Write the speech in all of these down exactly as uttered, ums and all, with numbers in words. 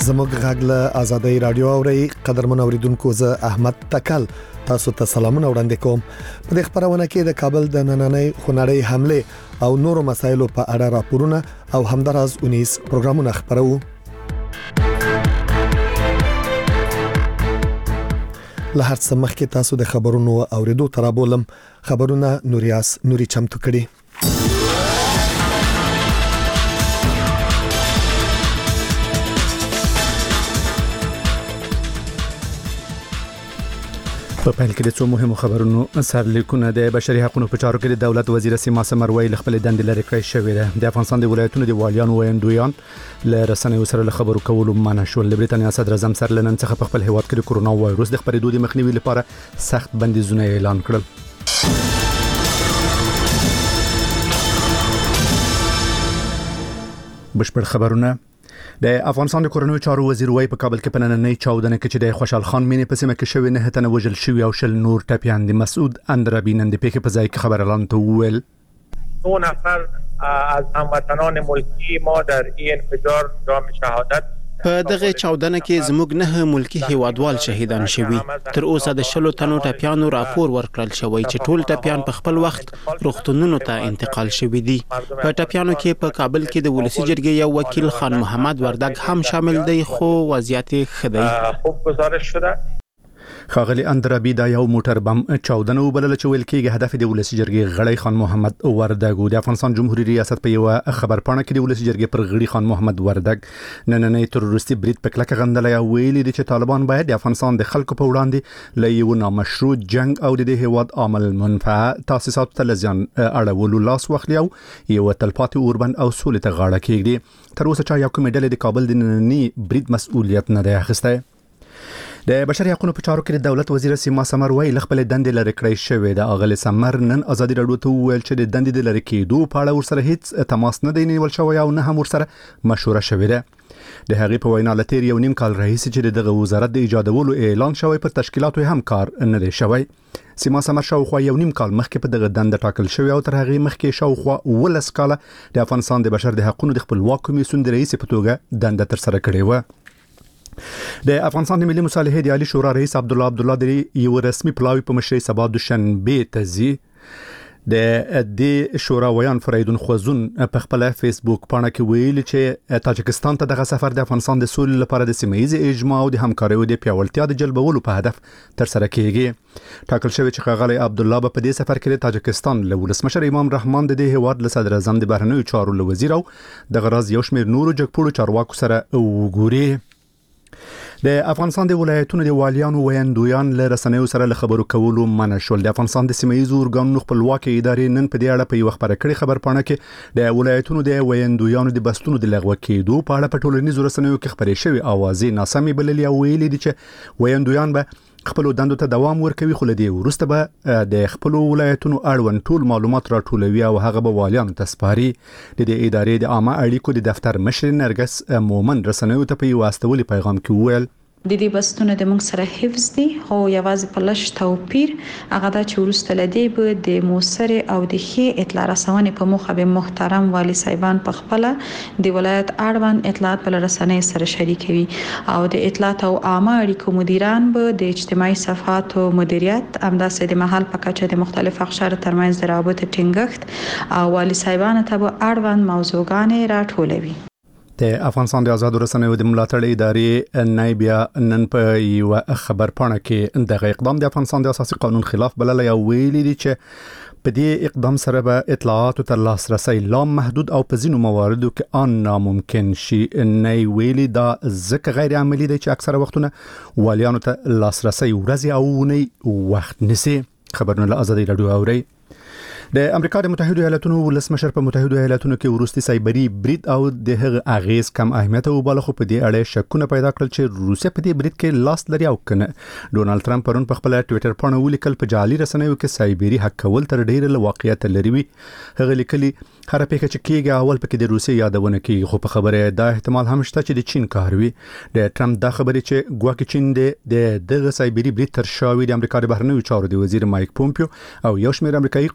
زموږ غږ له آزادۍ رادیو اوري قدرمن اوریدونکو زه احمد تکل تاسو ته سلامونه وړاندې کوم. په دې خبرونه کې د کابل د نننۍ خونړۍ حمله او نورو مسایلو په اړه راپورونه او همداراز اونیس پروګرامونه خبرو. له هر څه مخکې تاسو د خبرونو اوریدو ترابولم خبرونه نوریاس نوري چمتو کړي. په پیل کې د څو مهمو خبرونو سرلیکونه د بشري حقوقو په چارو کې د دولت وزیر سیما سمروي خپل دندې لري کړی شوې ده. د افغانستان د ولایتونو د والیانو ویندویان له رسنیو سره خبرو کولو منع شول. د بریټانیا صدر اعظم سر لنن څخه په خپل هیواد کې د کورونا وایروس د خپرېدو د مخنیوي لپاره سخت بندیزونه اعلان کړل. بشپړ خبرونه. د افغانستان د کورونو چارو وزیر وای په کابل کې په نننۍ چاودنه کې چې د خوشحال خان مینې په سیمه کې شوې نه تنه وجل شوی او شل نور ټپیان دي. مسعود اندرابی نن د پیښې په ځای کې خبر اعلان ته وویل دو نفر از هموطنان ملکی ما در این انفجار جام شهادت په دغه چاودنه کې زموږ نه ملکی هیوادوال شهیدان شوي. تر اوسه د شلو تنو ټپیانو راپور ورکړل شوی چې ټول ټپیان په خپل وخت روغتونونو ته انتقال شوي دي. په ټپیانو کې په کابل کې د ولسی جرګې یو وکیل خان محمد وردګ هم شامل دی خو وضعیت ښه دی. خوب گزارش شده. خاغلی اندرابی دا یو موټر بم چاودنه وبلل چې ویل کېږي هدف د ولسی جرګې غړی خان محمد وردګ د افغانستان جمهوریت ریاست په یو خبر پاڼه کې د ولسی جرګې پر غړي خان محمد وردګ نننۍ تروریستي برید په کلکه غندلې او ویلي دي چې طالبان باید د افغانستان د خلکو په وړاندې له یو نامشروع جنگ او د هیواد عامل منفعه تاسیسات ته لزیان اړولو لاس واخلي او یو تلپاتې اوربند او سولې ته غاړه کېږدي. تر اوسه چا یو کومه ډلې د کابل د نننۍ برید مسؤلیت نه دی اخیستی. د بشري حقوقو په چارو کې د دولت وزیر سیما سمروي خپل دندې لري کړی شوې ده. اغلی سمر نن ازادي راډیو ته وویل چې د دندې د لري کېدو په اړه ورسره هیڅ تماس نه دی نیول شوی او نه هم ورسره مشوره شوې ده. د هغې په وینا لتیر یو نیم کال راهیسې چې دغه وزارت د ایجادولو اعلان شوی پر تشکیلاتو هم کار نه دی شوی. سیما سمر شاوخوا یو نیم کال مخکې په دغه دنده ټاکل شوی او تر هغې مخکې شاوخوا ولس کاله د افغانستان د بشر د حقوقو د خپلواک کمیسیون د رئیس په توګه دنده تر سره کړې و. د افغانستان د ملي مصالحې د عالی شورا رئیس عبد الله عبد الله د یو رسمي پلاوی په مشرۍ سبا دوشنبه ته ځي. د دې شورا ویان فریدون خوزون په خپل فیسبوک پاڼه کې ویلي چې تاجکستان ته دغه سفر د افغانستان د سولې لپاره د سیمه ییز اجماع او د همکاریو د پیاوړتیا د جلبولو په هدف تر سره کیږي. ټاکل شوی چې ښاغلی عبد الله په دې سفر کې د تاجکستان له ولسمشر امام رحمان د دې هیواد له صدر اعظم د بهرنیو چارو له وزیر او د غراض یو شمېر نورو جګپوړو چارواکو سره وګوري. د افغانستان د ولایتونو د والیانو ویندویان له رسنیو سره خبرو کولو منع شول. د افغانستان د سیمه ییزو ارګانونو خپلواکي ادارې نن په دې اړه په یو خبره کړې خبر پاڼه کې د ولایتونو د ویندویانو د بستونو د لغوه کېدو په اړه په ټولنیزو رسنیو کې خبرې شوې اوازې ناسمې بللې او ویلي دي چې ویندویان به خپل دندو ته دوام ورکوي خو لدی ورسته به د خپل ولایتونو اړوند ټول معلومات راټولوي او هغه به والیانو ته سپاري. د دې ادارې د عامه اړیکو د دفتر مشر نرګس مومن رسنیو ته په یو استولي پیغام کې وویل د دې بستونه د موږ سره حفظ دي خو یوازې په لږ توپیر هغه دا چې وروسته لدی به د موثر او د ښې اطلاع رسونې په موخه به محترم والی صاحبان په خپل د ولایت اړوند اطلاعات په رسنۍ سره شریکوي او د اطلاعات او عامه اړیکو مدیران به د اجتماعي صفحاتو مدیریت همداسې د محل په کچه د مختلف اقشارو ترمنځ د رابطې ټینګښت او والی صاحبان ته به اړوند موضوعګانې راټولوي. د افغانستان د آزادو رسنیو د ملاتړ ادارې نایبیا نن په یو خبر پاڼه کې دغه اقدام د افغانستان د اساسي قانون خلاف بللی او ویلي دي چې په دې اقدام سره به اطلاعاتو ته لاسرسی لا محدود او په ځینو مواردو کې ان ناممکن شي. نه ویلي دا ځکه غیر عملی دی چې اکثره وختونه والیانو ته لاسرسی ورځې او اونۍ وخت نیسي. خبرونه له آزادۍ راډیو اورئ. د امریکا د متحده ایالاتونو ولسمشر په متحده ایالاتونو کې وروستي سایبري برید او د هغه اغیز کم اهمیت او بالا خو په دې اړه شکونه پیدا کړل چې روسیه په دې برید کې لاس لري او کنه. ډونالد ټرمپ پرون په خپل ټوئیټر باندې ولیکل په جعلي رسنیو کې سایبري حق کول تر ډیره له واقعیت لري وي. هغه لیکلي هر پیښه چې کیږي اول پکې د روسیې یادونه کوي خو په خبره دا احتمال هم شته چې د چین کار وي. د ټرمپ دا خبره چې ګواکې چین د دغه سایبري برید تر شا وي د امریکا د بهرنیو چارو د وزیر مایک پومپیو او یو شمېر امریکایي قانون جوړ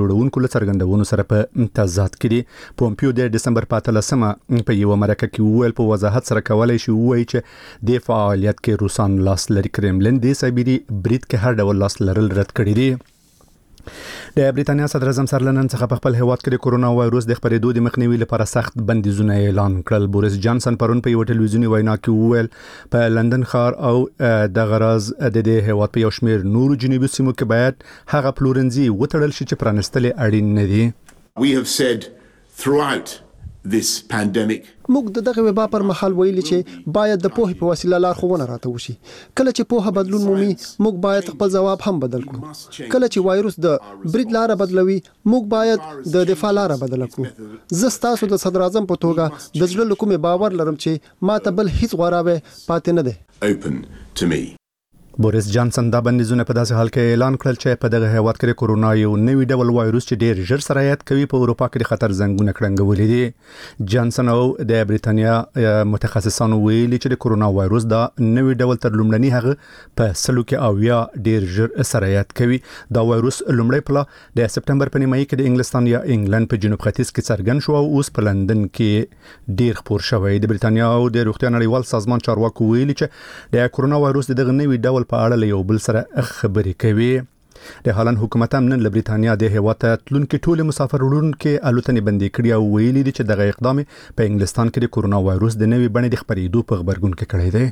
جوړونکو له څرګندونو سره په تضاد کې دي. پومپیو د دسمبر په اتلسمه په یو مرکه کې وویل په وضاحت سره کولای شي وایي چې د فعالیت کې روسان لاس لري. کرملن د سایبری برید کې هر ډول لاس لرل رد کړی دی. د بریټانیا صدر اعظم سر لنن څخه په خپل هیواد کې د کورونا وایروس د خپرېدو د مخنیوي لپاره سخت بندیزونه اعلان کړل. بوریس جانسن پرون په یو ټلویزیوني وینا کې وویل په لندن ښار او د غراز د دې هیواد په یو شمېر نورو جنوبي سیمو کې باید هغه پلورنځي وتړل شي چې پرانستل اړین نه دي. We have said throughout this pandemic موږ د دغه وبا پر مهال ویلي چې باید د پوهې په وسیله لارښوونه راته وشي. کله چې پوهه بدلون مومي موږ باید خپل ځواب هم بدل کړو. کله چې وایروس د برید لار بدلوي موږ باید د دفاع لار بدل کړو. زه ستاسو د صدر اعظم په توګه د زړه له کومې باور لرم چې ما ته بل هیڅ غوړاوی پاتې نه دی. open to me. بوریس جانسن دا بندیزونه په داسې حال کې اعلان کړل چې په دغه هیواد کې کورونا یو نوی ډول وایروس چې ډیر ژر سرایت کوي په اروپا کې د خطر زنګونه کړنګولې دي. جانسن او د بریټانیا متخصصانو ویلي چې د کورونا وایروس دا نوی ډول تر لومړني هغه په سلو کې او یا ډیر ژر سرایت کوي. دا وایروس لومړی پلا د سپټمبر په نیمایي کې د انګلستان یا انګلند په جنوب ختیځ کې څرګند شو او اوس په لندن کې ډیر خپور شوی. د بریټانیا او د روغتیا نړیوال سازمان چارواکو ویلي چې د کورونا وایروس دغه نوی ډول په اړه له یو بل سره خبرې کوي. د هالند حکومت هم نن له بریټانیا د هیواد ته تلونکي ټول مسافر وړونکي الوتنې بندي کړي او ویلي دي چې دغه اقدام په انګلستان کې د کورونا وایروس د نوې بڼې د خپرېدو په خبرګون کې کړی دی.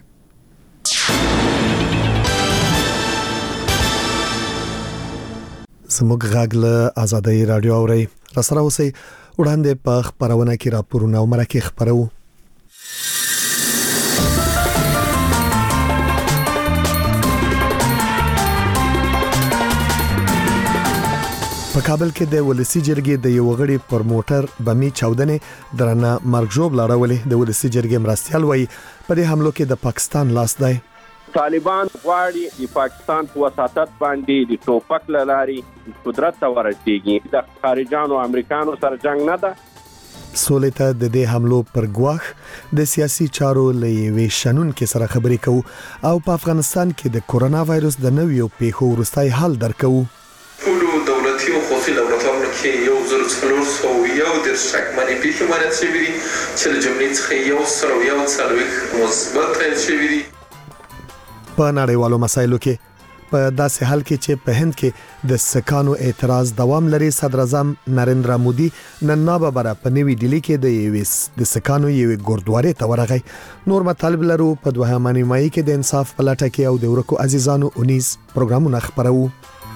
زموږ غږ له آزادۍ رادیو اوري راسره اوسئ. وړاندې په خبرونه کې راپورونه او مرکې خبرو. په کابل کې د ولسی جرګې د یو غړي پر موټر بمي چاودنې درنه مرګ ژوب لاړولې. د ولسی جرګې مرستيال وایي په دې حملو کې د پاکستان لاس دی. طالبان غواړي د پاکستان په وساتت باندې د ټوپک لاري قدرت ته ورسېږي. د خارجانو امریکانو سره جنگ نه ده. سولې ته د دې حملو پر ګواښ د سیاسي چارو لې شنن کې سره خبرې کوو او په افغانستان کې د کورونا وایروس د نویو پیښو وروستۍ حل درکو. ټول دولتي او خصوصي لابراتوارونو کې یو زر څلور سوه یو د شکمنې پیښې مارات شوې دي چې له جملې څخه یو سره یو څلوېښت مثبت تایید شوي دي. په نړیوالو مسایلو کې په داسې حال کې چې په هند کې د سکانو اعتراض دوام لري، صدر اعظم نریندرا مودي نن ناببره په نوې ډیلی کې د یویس د سکانو یو ګوردوارې ته ورغی. نور مطالب لرو په دوهمه نیمایي کې د انصاف په لټه کې او د ورکو عزیزانو اونیز پروګرامونه خبرو.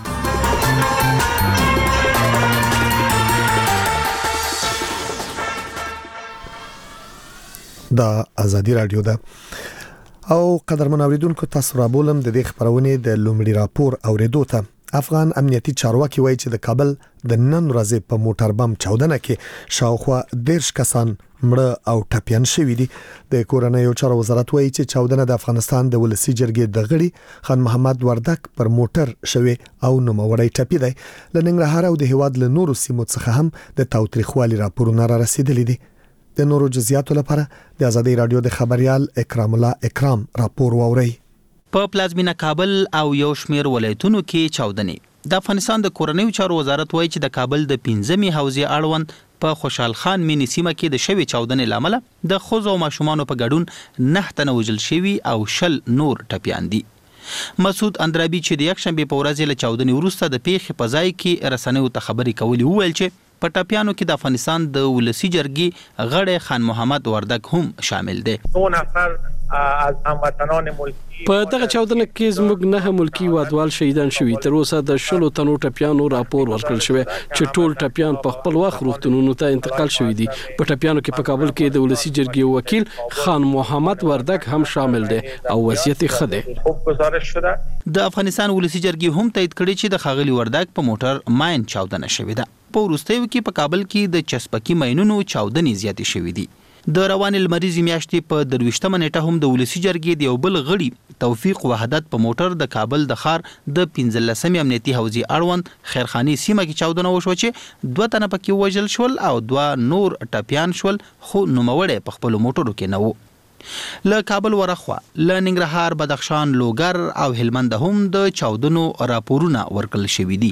دا ازادي رادیو ده او قدرمن اوریدونکو تاسو را بولم د دې خبرونه د لومړي راپور اوریدو ته. افغان امنیتي چارواکي وایي چې د کابل د نن ورځې په موټر بم چاودنه کې شاوخوا دیرش کسان مړه او ټپيان شوي دي. د کورنۍ چارو وزارت وایي چې چاودنه د افغانستان د ولسی جرګې د غړي خان محمد وردک پر موټر شوی او نوموړی ټپي دی. له ننګرهار او د هیواد له نورو سیمو څخه هم د تاوتریخوالي راپورونه را رسیدلي دي. د نورو جزئیاتو لپاره د آزادۍ رادیو د خبريال اکرام الله اکرام راپور ووري. په پلازمینه کابل او یو شمېر ولایتونو کې چاودنې. د افغانستان د کورنۍ چارو وزارت وایي چې د کابل د پنځمې حوزې اړوند په خوشحال خان مینی سیمه کې د شوی چاودنې لامل د خوځو ماشومان په ګډون نه تنه وژل شوی او شل نور ټپيان دي. مسعود اندرابي چې د یک شنبه په ورځ له چاودنې وروسته د پیښې په ځای کې رسنیو ته خبرې کولې وویل چې په ټپيانو کې د افغانستان د ولسی جرګې غړي خان محمد وردک هم شامل دي. دو نفر از هموطنان ملکی په دغه چاودنه کې زموږ نه ملکی وادوال شهیدان شوي. تر اوسه د شلو تنو ټپيانو راپور ورکړل شوی چې ټول ټپيان په خپل وخت روغتونونو ته انتقال شوي دي. په ټپيانو کې په کابل کې د ولسی جرګې وکیل خان محمد وردک هم شامل دي او وضعیت ښه دی. د افغانستان ولسی جرګې هم تایید کړی چې د خاغلی وردک په موټر ماین چاودنه شوې ده. په وروستیو کې په کابل کې د چسپکی ماینونو چاودنې زیاتې شوې دي. د روان لمریزي میاشتې په درویشتمه نیټه هم د ولسی جرګې د یو بل غړي توفیق وحدت په موټر د کابل د ښار د پنځلسمې امنیتي حوزې اړوند خیرخاني سیمه کې چاودنه وشوه چې دوه تنه پکې وژل شول او دوه نور ټپيان شول خو نوموړی په خپل موټرو کې نه و. له کابل ورخوا له ننګرهار، بدخشان، لوګر او هلمند هم د چاودنو راپورونه ورکړل شوي دي.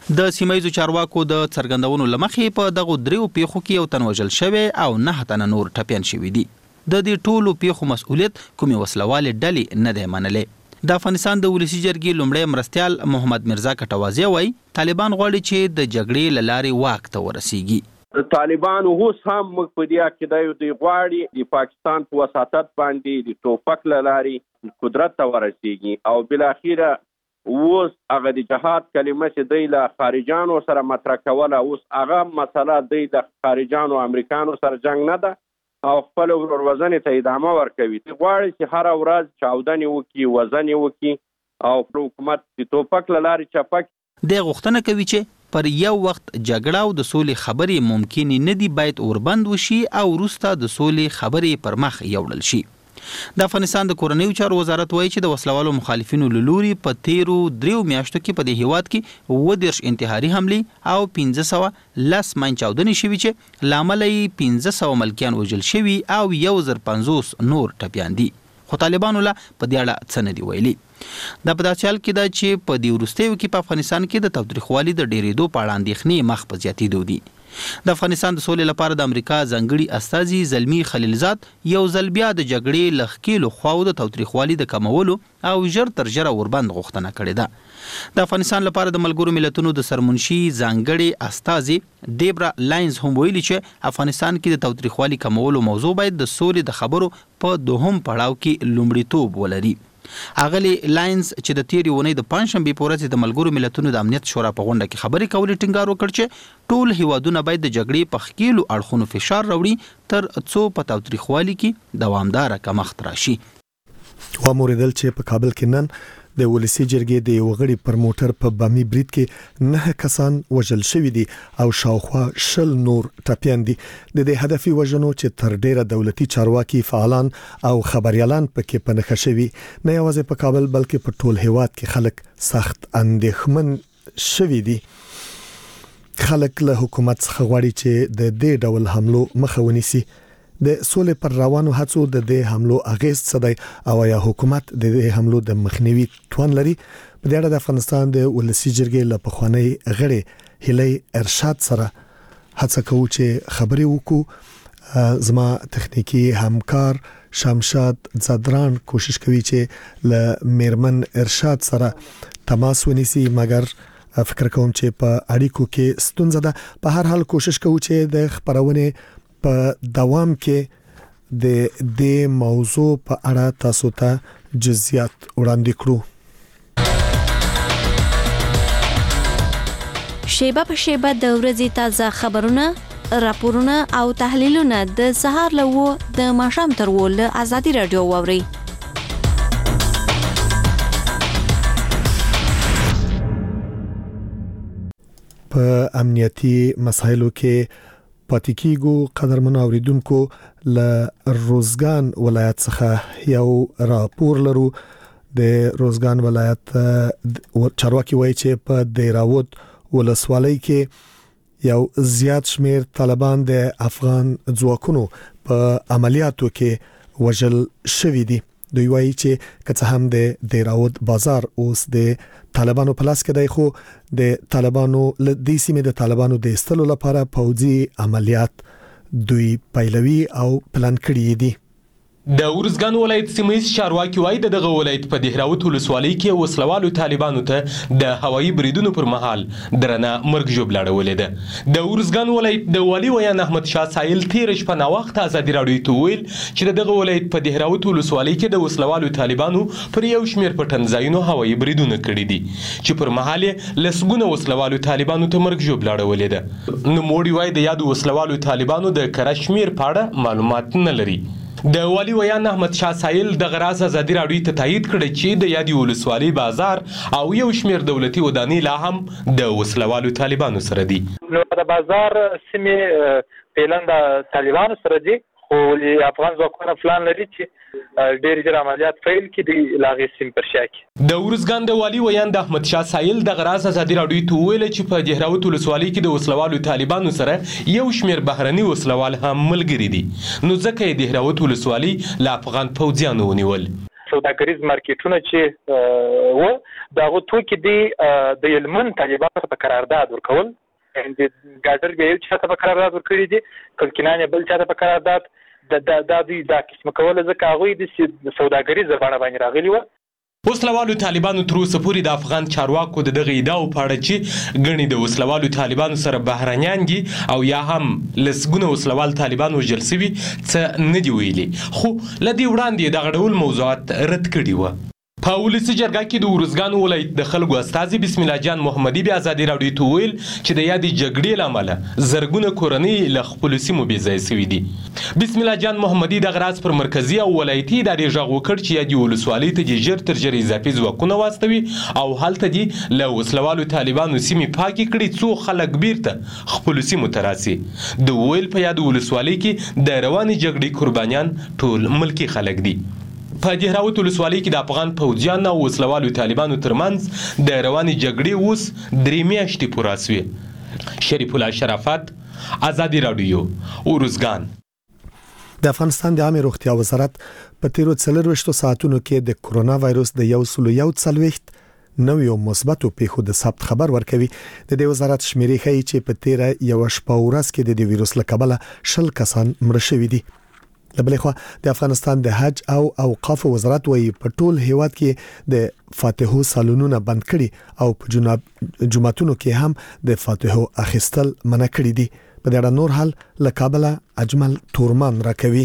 د سیمایزو چارواکو د څرګندونو لمخې په دغه دریو پیښو کې یو تن وژل شوی او نه تنه نور ټپیان شوي دي. د دې ټولو پیښو مسؤلیت کومې وسلوالې ډلې نه دی منلی. د افغانستان د ولسی جرګې لومړی مرستیال محمد مرزا کټوازی وایي طالبان غواړي چې د جګړې له لارې واک ته ورسیږي. طالبان اوس هم موږ په دې عقیده یو دی غواړي د پاکستان په وساطت باندې د ټوپک له لارې قدرت ته ورسیږي او بالاخره اوس هغه د جهاد کلمه چې دی له خارجانو سره مطرح کوله، اوس هغه مسله دی د خارجانو امریکانو سره جنگ نه ده او خپل وروزنې ته ادامه ورکوي. دی غواړي چې هر ورځ چاودنې وکړي، وزنې وکړي او حکومت د ټوپک له لارې چپک. دی غوښتنه کوي چې پر یو وخت جګړه او د سولې خبرې ممکن نه دي، باید اوربند وشي او وروسته د سولې خبرې پر مخ یوړل شي. د افغانستان د کورنیو چارو وزارت وایي چې د وسلوالو مخالفینو له لوري په تیرو دریو میاشتو کې په دې هیواد کې اووه دېرش انتحاري حملې او پنځه سوه لس ماین چاودنې شوي چې له امله یې پنځه سوه ملکیان وژل شوي او یو زر پنځوس نور ټپیان دي. خو طالبانو لا په دې اړه څه نه دي ویلي. دا په داسې حال کې ده چې په دې وروستیو کې په افغانستان کې د تاوتریخوالي د ډېرېدو په اړه اندېښنې مخ په زیاتېدو دي. د افغانستان د سولې لپاره د امریکا ځانګړي استازي زلمی خلیلزاد یو ځل بیا د جګړې له ښکېلو خواو د تاوتریخوالي د کمولو او ژر تر ژره اوربند غوښتنه کړې ده. د افغانستان لپاره د ملګرو ملتونو د سرمنشي ځانګړي استازي دیبرا لاینز هم ویلي چې افغانستان کې د تاوتریخوالي کمولو موضوع باید د سولې د خبرو په دوهم پړاو کې لومړیتوب ولري. اغلی لاینز چې د تیرې ونې د پنځشنبې په ورځ د ملګرو ملتونو د امنیت شورا په غونډه کې خبرې کولې ټینګار وکړ چې ټول هیوادونه باید د جګړې په ښکېلو اړخونو فشار راوړي تر څو په تاوتریخوالي کې دوامداره کمښت راشي. وموریدل چې په کابل کې نن د ولسی جرګې د یو غړي پر موټر په بامي برید کې نه کسان وژل شوي دي او شاوخوا شل نور ټپیان دي. د دې هدفي وژنو چې تر ډیره دولتي چارواکي فعالان او خبريالان پکې پنهخه شوي، نه یوازې په کابل بلکې په ټول هیواد کې خلک سخت اندېښمن شوي دي. خلک له حکومت څخه غواړي چې د دې ډول حملو مخه ونیسي. د سولې پر روانو هڅو د دې حملو اغیز څه دی او یا حکومت د دې حملو د مخنیوي توان لري؟ په دې اړه د افغانستان د ولسی جرګې له پخوانی غړي هیلۍ ارشاد سره هڅه کوو چې خبرې وکړو. زما تخنیکی همکار شمشاد زدران کوشش کوي چې له میرمن ارشاد سره تماس ونیسي، مګر فکر کوم چې په اړیکو کې ستونزه ده. په هر حال کوشش کوو چې د خبرونه په دوام کې د دې موضوع په اړه تاسو ته جزئیات وړاندې کړو. شیبه په شیبه د ورځې تازه خبرونه، راپورونه او تحلیلونه د سهار له و د ماښام تر و له ازادي رادیو واوري. په امنیتي مسایلو کې پاتیکیګو قدرمن اوریدونکو له روزګان ولایت څخه یو راپور لرو. د روزګان ولایت چارواکي وایي چې په دیراود ولسوالۍ کې یو زیات شمیر طالبان د افغان ځواکونو په عملیاتو کې وژل شوي دي. دوی وایي چې کڅ هم د دیراود بازار اوس د طالبانو په لاس کې دی، خو د طالبانو له دې سیمې د طالبانو د استلو لپاره پوځي عملیات دوی پیلوي او پلان کړی دي. د ورزګان ولایت سیمایي چارواکي وایي دغه ولایت په دهراوت ولسوالۍ کې وسلوالو طالبانو ته د هوایي بریدونو پر مهال درنه مرګ ژوبل اړولې ده. د ورزګان ولایت د والي ویان احمد شاه سایل تیر شپه نا وخت ازادي راډیو ته ویل چې دغه ولایت په دهراوت ولسوالۍ کې د وسلوالو طالبانو پر یو شمیر پټنځایونو هوایي بریدونه کړي دي چې پر مهال لسګونه وسلوالو طالبانو ته مرګ ژوبل اړولې ده. نو موړي وایي د یادو وسلوالو طالبانو د کرشمیر په اړه معلومات نه لري. د والي ویان احمد شاه سایل د غراز ازادي راډیو ته تایید کړی چې د یادی ولسوالۍ بازار او یو شمیر دولتي ودانۍ لا هم د وسلوالو طالبانو سره دي. نو د بازار سیمه پیلند طالبانو سره دي، خو افغان ځواکونه پلان لري چې ډېر ډېر عملیات فیل کې د لاغې سیم پر شا کې. د ورزګان د والي ویان د احمد شاه سایل د غراز ازادي راډیو ته ویل چې په دهراوت ولسوالۍ کې د وسلوالو طالبانو سره یو شمیر بهرني وسلوال هم ملګري دي، نو ځکه یې دهراوت ولسوالۍ له افغان پوځیانو ونیول. سوداګریز مارکیټونه چې و دغه توکي دی د یلمن طالبانو په قرارداد ورکول د ګاډر به یو چاته په قرارداد ورکړي دي کلکینانه بل چاته په قرارداد د د د د قسم کوله ځکه هغه د سوداګریز زبانه باندې راغلی و. وسلوالو طالبانو تر اوسه پورې د افغان چارواکو د دغه ادعاو په اړه چې غني د وسلوالو طالبانو سره بهرانيان دي او یا هم لسګونه وسلوال طالبان وژل شوي څه نه دی ویلي، خو لدی وړاندې دغه ډول موضوعات رد کړي و. په ولسی جرګه کې د ورزګان ولایت د خلکو استازي بسم الله جان محمدي بیا ازادي راډیو ته ویل چې د یادې جګړې لامل زرګونه کورنۍ له خپل سیمو بې ځای شوي دي. بسم الله جان محمدي د غراس پر مرکزی او ولایتي ادارې غږ وکړ چې یادې ولسوالۍ ته د ژر تر ژره اضافي ځواکونه واستوي او هلته دي له وسلوالو طالبانو سیمې پاکې کړي څو خلک بیرته خپل سیمو ته راسي. د ویل په یاد ولسوالۍ کې د روانې جګړې قربانیان ټول ملکی خلک دي. په دهراوت ولسوالۍ کې د افغان پوځیان او وسلوالو طالبانو ترمنځ د روانې جګړې اوس درې میاشتې پوره شوې. شریف الله شرافت، ازادي راډیو، ورزګان. د افغانستان د عامه روغتیا وزارت په تیرو څلرويشتو ساعتونو کې د کرونا وایروس د یو سلو یو څلويخت نویو مثبتو پیښو د ثبت خبر ورکوي. د دې وزارت شمیرې ښیي چې په تیره یو شپه ورځ کې د دې وایروس له کبله شل کسان مړه شوي دي. لبلې خو د افغانستان د حج او اوقاف وزارت وایي په ټول هیواد کې د فاتحو سالونونه بند کړي او په جمعتونو کې هم د فاتحو اخیستل منع کړي دي. په دې اړه نور حال له کابل اجمل تورمان راکوي.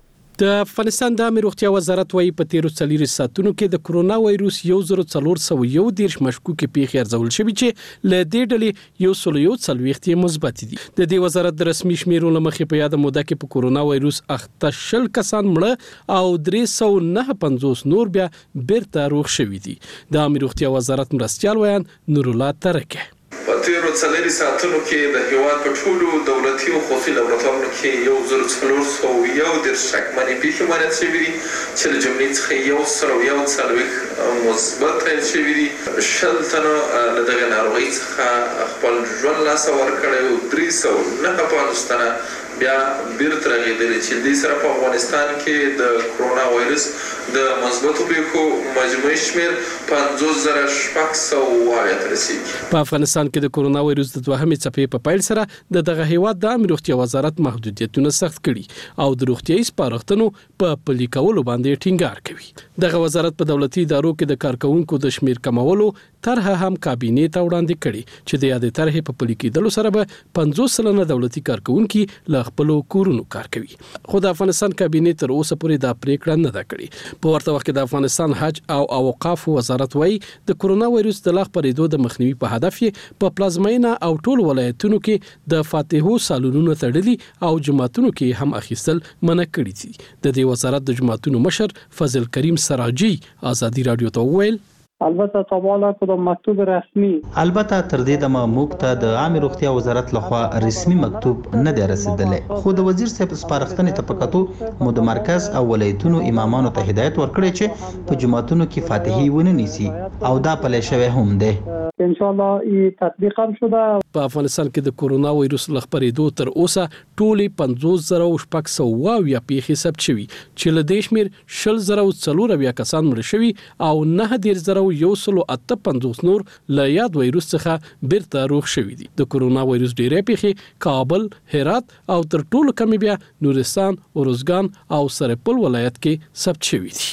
د افغانستان د عامه روغتیا وزارت وايي په تیرو څلور ساعتونو کې د کرونا وایروس یو زره څلور سوه یو دیرش مشکوکې پیښې ارزول شوې چې له دې ډلې یو سل یو څلوېښت یې مثبت دي. د دې وزارت د رسمي شمیرو له مخې په یاده موده کې په کرونا وایروس اخته شل کسان مړه او درې سوه نهه پنځوس نور بیا بیرته روغ شوي دي. د عامه روغتیا وزارت مرستیال ویان نور الله ترکه په تیرو څلورو ساعتونو کې د هیواد په ټولو دولتي او خصوصي لابراتوارونو کې یو زر څلور سوه یو دیرش شکمنې پیښې معاینه شوې دي چې له جملې څخه یو سل یو څلوېښت مثبت تایید شوي دي. شل تنه له دغې ناروغۍ څخه خپل ژوند لاسه ورکړی او درې سوه نهه پنځوس تنه بیا بیرته رغېدلي چې دې سره په افغانستان کې د کرونا وایرس د مثبتو پیښو مجموعي شمېر پنځوس زره شپږ سوه اویا ته رسېږي. په افغانستان کې د کرونا وایروس د دوهمې څپې په پیل سره د دغه هیواد د عامه روغتیا وزارت محدودیتونه سخت کړي او د روغتیايي سپارښتنو په پلي کولو باندې ټینګار کوي. دغه وزارت په دولتي ادارو کې د کارکونکو د شمیر کمولو طرحه هم کابینې ته وړاندې کړي چې د یادې طرحې په پلي کېدلو سره به پنځوس سلنه دولتي کارکونکي له خپل کورونو کار کوي. خو د افغانستان کابینې تر اوسه پورې دا پریکړه نه ده کړې. په ورته وخت کې د افغانستان حج او اوقاف وزارت وايي د کرونا وایروس د لا خپرېدو د مخنیوي په هدف یې په پلازمینه او ټول ولایتونو کې د فاتحو سالونونو تړلي او جماعتونو کې هم اخیستل منع کړي دي. د دې وزارت د جماعتونو مشر فضل کریم سراجي ازادي رادیو ته وویل البته تابعه کدام مکتوب رسمي البته تر دې د موږ ته د عامه روغتیا وزارت لخوا رسمي مکتوب نه دی رسیدلی، خو د وزیر صاحب سپارښتنې ته پکاتو مو د مرکز او ولایتونو امامانو ته هدایت ورکړی چې په جماعتونو کې فاتحي ونه نیسي او دا پلی شوی هم دی. ان شاء الله ای تطبیق هم شده. په افغانستان کې د کرونا وایروس له خپرېدو تر اوسه ټولې پنځوس زره شپږ سوه اویا پیښې ثبت شوي چې له دې شمېر شل زره څلور اویا کسان مړه شوي او نهه دېرش زره یو سل اته پنځوس نور له یاد وایروس څخه بیرته روغ شوي دي. د کرونا وایروس ډېرې پیښې کابل، هرات او تر ټولو کمې بیا نورستان، ارزګان او سرپل ولایت کې ثبت شوي دي.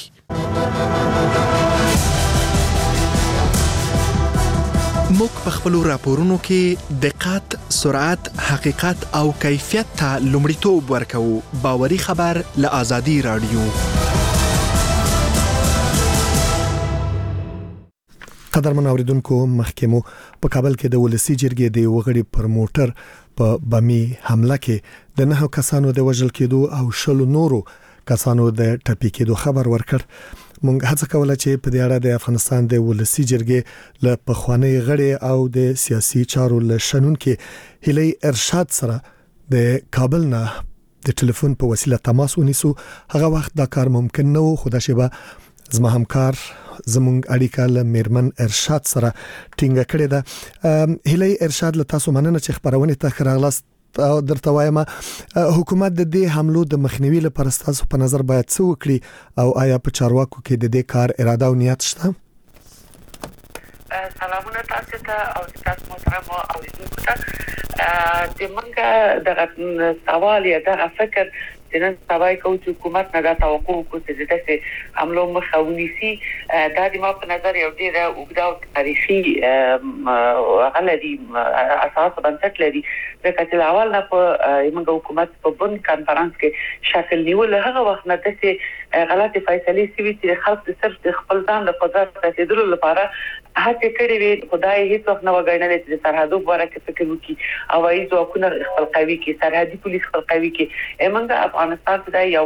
موږ په خپل راپورونو کې دقت، سرعت، حقیقت او کیفیت ته لومړیتوب ورکوو. باوري خبر له ازادي رادیو. قدرمن اوریدونکو، مخکمو په کابل کې د ولسی جرګې د وغړي پر موټر په بمی حمله کې د نه کسانو د وژل کېدو او شلو نورو کسانو د ټپي کېدو خبر ورکړ. مونږ هڅه کوله چې په دې اړه د افغانستان د ولسی جرګې له پخوانی غړي او د سیاسي چارو له شنونکو هلي ارشاد سره د کابل نه د ټلیفون په وسیله تماس ونیسو. هغه وخت دا کار ممکن نه و، خو دا شیبه زما همکار زمونږ اړیکه له میرمن ارشاد سره ټینګه کړې ده. هلي ارشاد له تاسو مننه چې خبرونه ته راغلاست. درته وایم حکومت د دې حملو د مخنیوي لپاره ستاسو په نظر باید څه وکړي او آیا په چارواکو کې د دې کار اراده او نیت شته؟ سلامونه تاسو ته او تاسو محترم او عزیزو ته د منګه د سوال یا د فکر نن سبا کوم چې حکومت نه دا توقع کوي چې دغه حملو مخاوني سي دا د ما په نظر یو ډیر اوږده تاریخي غلطي اساس بنسټ لري د کتل اول نه په موږ حکومت په بن کانفرنس کې شکل نیول هغه وخت نه د غلطي فیصله سوي چې خلک صرف د خپل ځان د قدرت رسیدلو لپاره هڅه کړې وي خدای هیڅ وخت نه وګڼل چې سرحدو ورکه فکر وکړي او ایزو حکومت خپل قوي کې سرحدي پولیس خپل قوي کې موږ افغانستان ته یو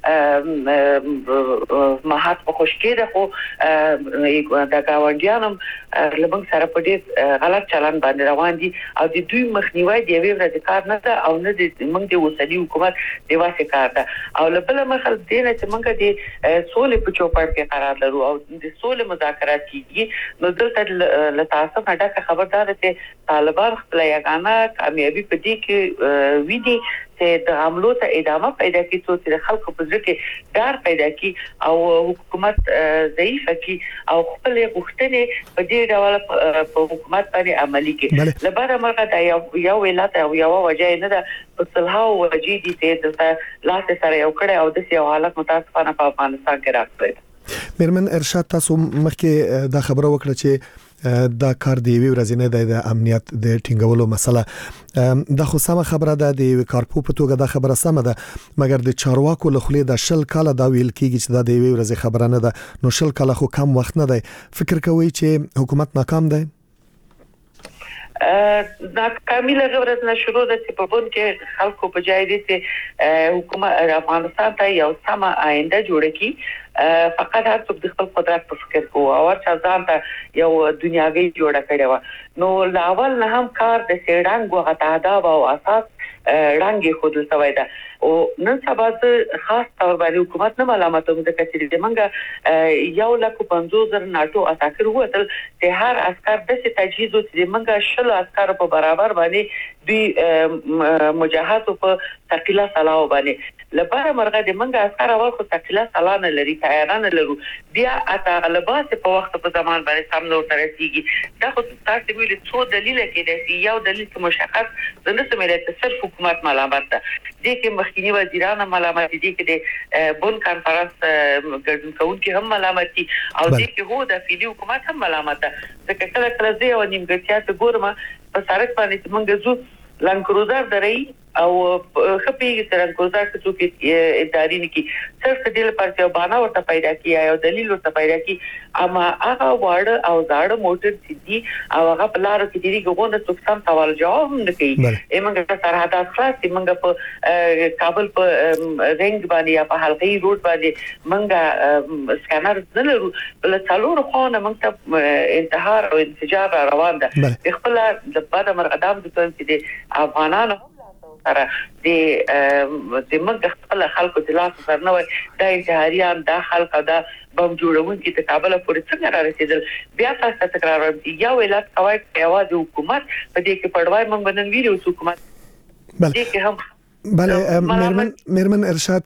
مهات په خوشکې ده خو د گاونډیانو لبنګ سره په دې غلط چلن باندې روان دي او د دوی مخنیوي دی ویل د کار نه ده او نه د موږ د وسلي حکومت دی واسه کار ده او لبل مخل دینه چې موږ د سولې په چوپړ کې قرار لرو او د سولې مذاکرات کیږي نو دلته له تاسو نه ډکه خبردار دي طالبان خپل یګانه کامیابی په دې کې ویدي چې د حملو ته ادامه پیدا کړي چې خلکو په ځکه ډار پیدا کړي او حکومت ضعیف کړي او خپل غوښتنې په دې ډول په حکومت باندې عملي کړي لپاره مرګ دا یو یو ولایت او یو وجه نه ده په صلح او وجې دي چې د لاس سره یو کړه او د سیاو حالت متاسفانه په افغانستان کې راغلی میرمن ارشاد تاسو مخکې دا خبره وکړه چې دا کار دی وی ورځ نه د امنیت د ټینګولو مسله د خو سم خبره ده د کارپو په توګه دا خبره سم ده مګر د چارواکو له خلې د شل کاله دا ویل کیږي چې دا د وی ورځ خبره نه ده نو شل کاله خو کم وخت نه دی فکر کوي چې حکومت ناکام دی دا کامله غوړت نه شروع ده چې په بون کې خلکو په جای دي چې حکومت افغانستان ته یو سم آینده جوړ کړي فقط هر څوک د خپل قدرت په فکر کوو او چې ځان ته یو دنیاوی جوړ کړي و نو لاول نه هم کار د سیړنګ غتادا او اساس رنګي خود سوي ده او نن سبا خاص تور باندې حکومت نه ملامتوم د کچې د منګه یو لک پنځوس زر ناتو اتاکر وته چې هر عسكر د تجهیز او د منګه شل عسكر په برابر باندې دوی مجاهد په تقیلا سلاو باندې لپاره مرغه د منګه عسكر اول خو تقیلا سلانه لري تیاران لرو بیا اته غلبات په وخت په زمان باندې سم نو ترسيږي دا خو تاسو ویل څو دلیل کې دی یو دلیل چې مشخص د نس ملت صرف حکومت ملامت ده دي کې مخکینی وزیران ملامت دي کې د بون کانفرنس ګډون کوونکي هم ملامت دي او دي کې هو د فیلی حکومت هم ملامت ده ځکه کله کله زه او نیمګړتیا ته ګورم په سړک باندې موږ زو لانکروزر درې او خپې سره کوزا چې اداري نکی صرف د دې لپاره چې باندې ورته پیدا کیه او دلیل ورته پیدا کی اما هغه وړ او زاړه موټر سيدي او هغه په لار کې دیږي غوونه څوک سم سوال جواب نه کوي ایمنګ سرحد خلاص ایمنګ په کابل په رنګ باندې یا په حلقي روډ باندې منګه سکانر نه لرو بل څلور خونه موږ ته انتحار او انفجار روان ده خپل د بعد مرغدام د چې افغانانو سره د د موږ خپل خلکو د لاس سره نه وي د انتحاریان د خلک دا بم جوړونکي ته کابل پورې څنګه را رسیدل بیا تاسو تکرار یو ولایت کوي یوازې حکومت په دې کې پړوای موږ بنن ویلو حکومت دې کې هم بله میرمن میرمن ارشاد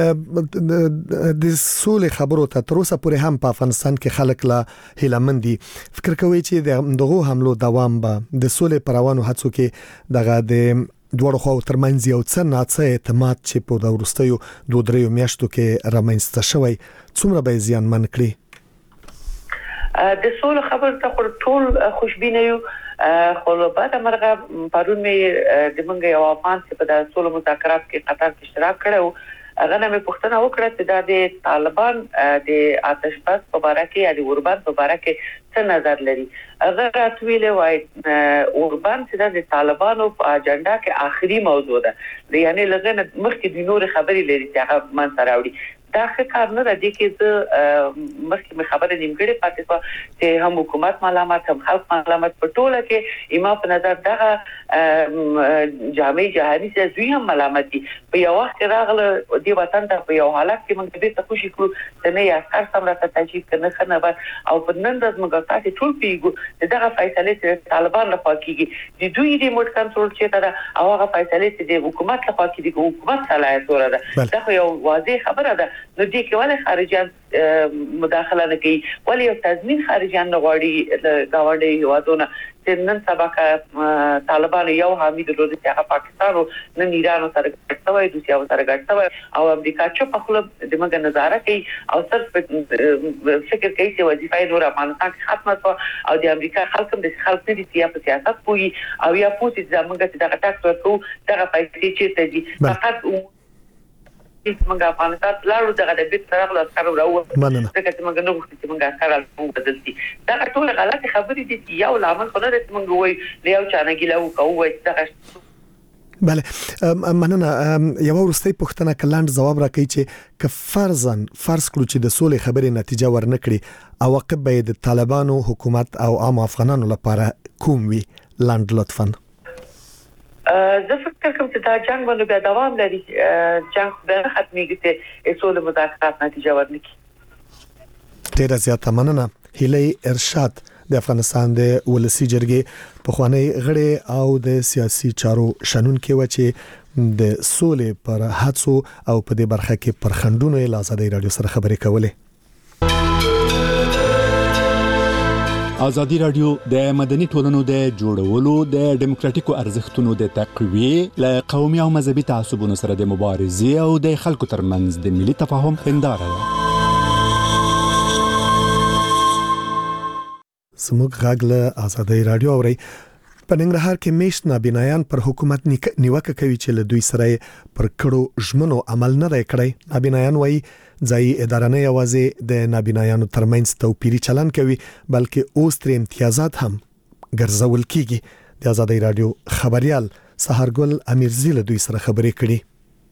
د سولې خبرو ته تر اوسه پورې هم په افغانستان کې خلک لا هیلمندي فکر کوي چې دغه حملو دوام به د سولې پروانو هڅو کې دغه د دوړو خو ترمنځ یو څه ناڅه اعتماد چې په د ورستیو دوه دریو میاشتو کې رامنځته شوی څومره به زیان من کړی د سولې خبر ته ټول خوشبینه یو خو بعد مرغه پرون می د منګ یو افغان چې په د سولې مذاکرات کې قطر کې اشتراک کړو هغه نه پوښتنه وکړه چې د طالبان د آتش بس په اړه کې یا د اوربان په اړه کې څه نظر لري هغه راتویله وای اوربان چې د طالبانو په اجنډا کې آخري موضوع ده یعنی لږه مخکې د نور خبرې لري چې هغه من سره وړي دا ښه کار نه دی کې زه مخکې خبره نیمګړې پاتې شوه چې هم حکومت ملامت هم خلک ملامت په ټوله کې ایما په نظر دغه جامع جهاني چې دوی هم ملامت دي په یو وخت راغله دی وطن ته په یو حالت کې موږ دې ته خوشي کړو چې نه یا سر سم راته تجهیز کنه خنه او په نن ورځ موږ تاسو ټول پیګو دغه فیصله چې طالبان لخوا کیږي د دوی ریموټ کنټرول چې دا او هغه فیصله چې د حکومت لخوا کیږي حکومت صلاحیت ورته دا یو واضح خبره ده نو دې کې ولې خارجيان مداخله نه کوي ولې یو تضمین خارجيان نه غواړي گاونډي هیوادونه چې نن سبا طالبان یو حامد درلود چې هغه پاکستان او نن ایران سره ګټوي دوی سره سره ګټوي او امریکا چې په خپل دماغ نظاره کوي او صرف فکر کوي چې وظیفه نور افغانستان کې ختمه شو او د امریکا خلک د خلک دي چې په سیاست کوي او یا پوتې زمونږ چې دغه ټاکس ورکو دغه پیسې چې ته دي فقط څنګه افغانستان لاړو دغه د بیت سره له سره راو ځکه چې موږ نه غوښتو چې موږ سره موږ بدلتي دا ټول غلط خبرې دي چې یو لامل خو نه د موږ وای له یو چانه ګیلو کوو دغه بله مننه یو ورستۍ پوښتنه کلاند جواب راکړي چې ک فرضاً فرض کړو چې د سولې خبرې نتیجه ورنکړي عواقب به د طالبانو حکومت او عام افغانانو لپاره کوم وي لاند لطفاً زه فکر کوم چې دا جنگ باندې بیا دوام لري جنگ به ختمېږي چې سولې مذاکرات نتیجه ورنکړي ډیره زیاته مننه هیلې ارشاد د افغانستان د ولسی جرګې په خوانی غړي او د سیاسي چارو شنونکو و چې د سولې پر هڅو او په دې برخه کې پر خندونو له آزادۍ رادیو سره خبرې کولې آزادی رادیو د مدني ټولنو د جوړولو د ډیموکراټیکو ارزښتونو د تقویه له قومي او مذهبي تعصبونو سره د مبارزې او د خلکو ترمنځ د ملي تفاهم هنداره ده. سموږ غاګله آزادی رادیو اوري په ننګرهار کې میشت نابینایان پر حکومت نیوکه کوي چې له دوی سره پر کړو ژمنو عمل نه دی کړی. نابینایان وایي ځای اداره نه یوازې د نابینایانو ترمنځ توپیری چلن کوي بلکې اوس تر امتیازات هم ګرځول کیږي. د آزادی رادیو خبريال سحرګل امیرزی له دوی سره خبرې کړي.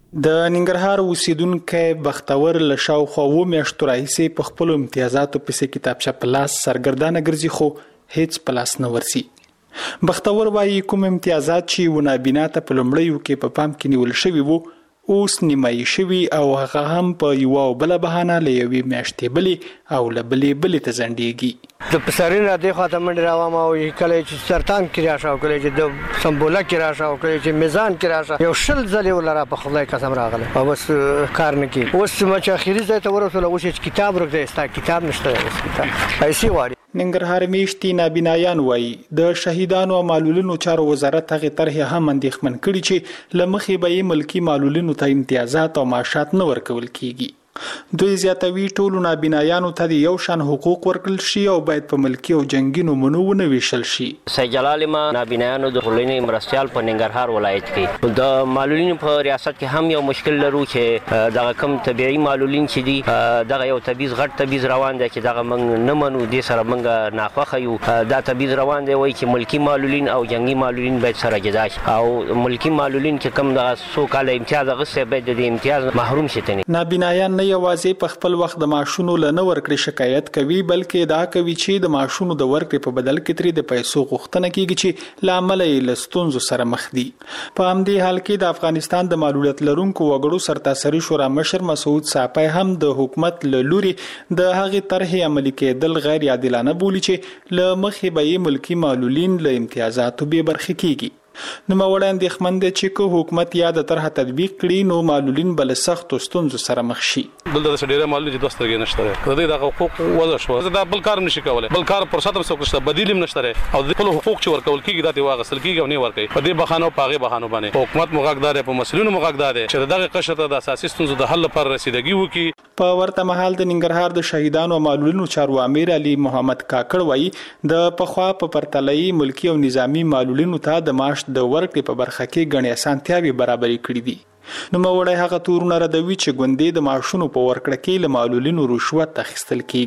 د ننګرهار اوسیدونکو بختور لشاو خو و میاشتو راهیسې په خپل امتیازاتو پسې کتابچه پلاس سرګردانه ګرځي خو هیڅ پلاس نه ورسي. بختور وايي کوم امتیازات چې ونابینا ته په لومړیو کې په پام کې نیول شوی وو اوس نیمایي شوی او هغه هم په یو بل بهانه لوي میاشتې بلی او لبلې بلی ته زندګي د پسرین را دی خاطر منډ راوم او کله چې سرطان کې راشه او کله چې د سمبوله کې راشه او کله چې میزان کې راشه یو شل ځلې ولرا په خدای قسم راغله او بس کار نه کی اوس چې اخیری ځای ته ورسول او چې کتاب ورکړی ستا کتاب نشته اوس کتاب پیسې واري. ننګرهار میشتي نابینایان وایي د شهیدانو او معلولینو چارو وزارت هغه طرح هم اندېښمن کړي چې لمخې به ملکی معلولینو ته امتیازات او معاشات نه ورکول کیږي. دوی زیاتوي ټولو نابینایانو ته یو شان حقوق ورکړل شي او باید په ملکی او جنگي نومونو ونه ویشل شي. سید جلال ما نابینایانو د ټولنې مرستيال په ننګرهار ولایت کې د معلولینو په ریاست کې هم یو مشکل لرو چې دغه کم طبيعي معلولین چې دي دغه یو تبعیض غټ تبعیض روان دی چې دغه موږ نه منو دي سره موږ ناخوخه یو دا تبعیض روان دی وایي چې ملکی معلولین او جنگي معلولین باید سره جدا شي او ملکی معلولین چې کم دغه سو کال امتیاز غوښته باید د امتیاز محروم شي. نابینایان نه یوازې په خپل وخت د معاشونو لنه ورکړې شکایت کوي بلکې دا کوي چې د معاشونو د ورکړې په بدل کې ترې د پیسو غوښتنه کیږي چې لامل یې له ستونزو سره مخ دي. په همدې حال کې د افغانستان د معلولیت لرونکو وګړو سرتاسري شورا مشر مسعود صاحب هم د حکومت له لوري د هغې طرحې عملي کېدل غیر عادلانه بولي چې له مخې به یې ملکی معلولین له امتیازاتو بې برخې کیږي. نو موړ اندېښمن دي چې کو حکومت یا د طرح تطبیق کړي نو معلولین بل سخت ستونزو سره مخ شي. دلته د ډیره معلولین چې دوسترګې نشته کړي د حقوق وضع شو دا بل کار نشي کولای بل کار پر ساتم څوک بدیل هم نشته او د خپل حقوق چې ورکول کیږي دا دی واغسل کیږي او نه ورکي په دې بخانو پاغه بخانو باندې حکومت مغاقدار په مسلونو مغاقدار چې دغه قشر ته د اساسي ستونزو د حل لپاره رسیدګي وکړي. په ورته مهال د ننګرهار د شهیدانو او معلولینو چارو امیر علي محمد کاکړ وایي د پخوا په پرتلای ملکی او نظامی معلولینو ته د معاش د ورکړې په برخه کې غني اسانتیاوي برابرې کړې دي. نو موړی هغه تورونه ردوي چې ګوندې د معاشونو په ورکړه کې له معلولینو رشوت اخیستل کیږي.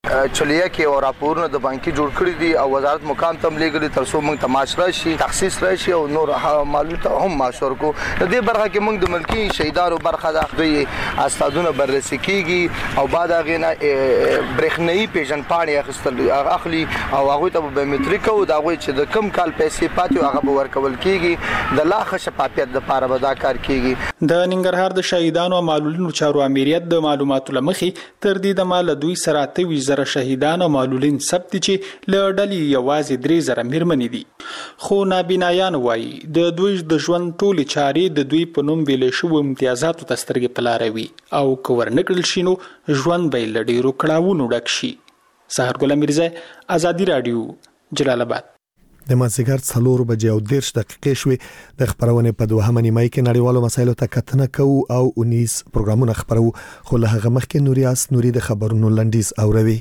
چلیه کې او راپورونه د بانکي جوړ کړی دي او وزارت مقام ته لېږلي تر څو موږ تماش راشي تخصیص راشي او نور معلومات هم ماشور کو د دې برخه کې موږ د ملکی شهیدانو برخه د دوی استادونه بررسي کیږي او بعد هغه نه برېښنايي پیژن پاڼې اخیستل اخلي او هغه ته بایومټریک او دا غوي چې د کم کال پیسې پاتې هغه به ورکول کیږي د لا ښه شفافیت لپاره به دا کار کیږي د ننګرهار د شهیدانو او معلولینو چارو امریت د معلوماتو لمخې تر دې د مال دوی سره اتوي زره شهیدان او معلولین ثبت چې له ډلې یوازې درې زره میرمنې دي خو نابینایان وایي د دوی د ژوند ټولې چارې د دوی په نوم ویل شوو امتیازاتو ته سترګې په لاره وي او که ورنکړل شي نو ژوند به یې له ډېرو کړاوونو ډک شي. سحر ګل میرزا، ازادي راډیو، جلال آباد. د مازیګر څلور بجې او دیرش دقیقې شوې. د خبرونې په دوهمه نیمه کې نړیوالو مسایلو ته کتنه کوو او اونیس پروګرامونه خبرو، خو له هغه مخکې نوریاس نوري د خبرونو لنډیز اوروي.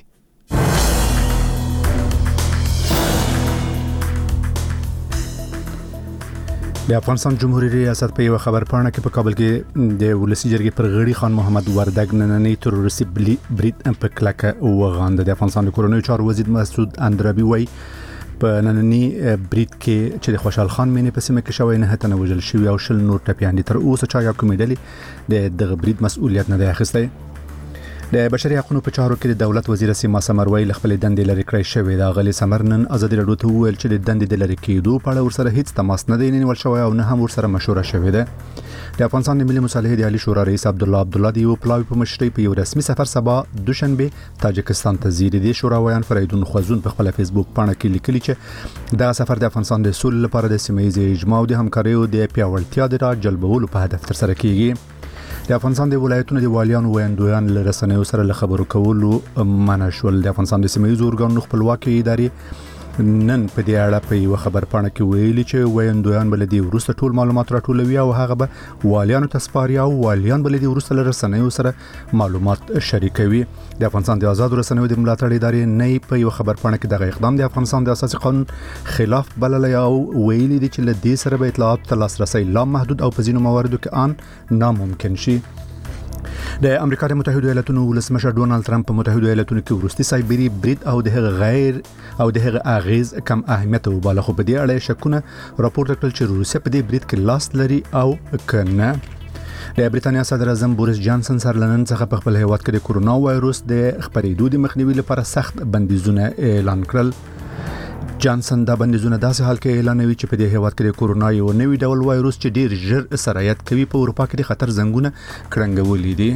د افغانستان جمهوریت ریاست په یو خبر پاڼه کې په کابل کې د ولسی جرګې پر غړي خان محمد وردګ نننی تروریستي برید په کلکه وغانده. د افغانستان د کورونی چارو وزیر مسعود اندرابي وایي په نننی برید کې چې د خوشحال خان مینې په سیمه کې شوی نه تنه وژل شوی او شل نور ټپیان دي. تر اوسه چا یا کومې ډلې د دغه برید مسؤلیت نه دی اخیستی. د بشري حقوقو په چارو کې د دولت وزیر سیما سمروي خپل دندې لري کړی شوی دا غلي سمرنن ازادي راډیو ته ویل چې د دندې د لري کېدو په اړه ورسره هیڅ تماس نه دی نیول شوی او نه هم ورسره مشوره شوې ده. د افغانستان د ملي مصالحې د عالی شورا رئیس عبد الله عبد الله دی یو پلاوی په مشرۍ په یو رسمي سفر سبا دوشنبه تاجکستان ته ځي. د شورا ویان فریدون خوازون په خپل فیسبوک پاڼه کې لیکلي چې دا سفر د افغانستان د سولې لپاره د سیمه ییز اجماع او د همکارۍ او د پیاوړتیا د راجلبولو په هدف تر سره کیږي. د افغانستان د ولایتونو د والیانو ویاندویان له رسنیو سره له خبرو کولو منع شول. د افغانستان د سیمه ییز ارګانونو خپلواکي ادارې نن په دې اړه په یو خبر پاڼه کې ویلي چې ویاندویان بل دي ورسته ټول معلومات راټولوي او هغه به والیانو ته سپاري او والیان بل دي ورسته رسنیو سره معلومات شریکوي. د افغانستان د آزاد رسنیو د ملاتړ ادارې نه په یو خبر پاڼه کې دغه اقدام د افغانستان د اساسي قانون خلاف بللی او ویلي دي چې له دې سره به اطلاعات ته لاسرسي لا محدود او په ځینو مواردو کې ان ناممکن شي. د امریکا د متحده ایالاتونو ولسمشر ډونالد ترامپ په متحده ایالاتونو کې وروستي سایبری برید او د هغه غیر او د هغه اغیز کم اهمیت وباله، خو په دې اړه شکونه راپورته کړل چې روسیه په دې برید کې لاس لري او کنه. د بریتانیا صدر اعظم بوریس جانسن سره لنن څخه په خپل هیواد کې د کورونا وایروس د خپرېدو د مخنیوي لپاره سخت بندیزونه اعلان کړل. جانسن دا بندیزونه داسې حال کې اعلانوي چې په دې هیواد کې د کورونا یو نوی ډول وایروس چې ډیر ژر سرایت کوي په اروپا کې د خطر زنګونه کړنګولې دي.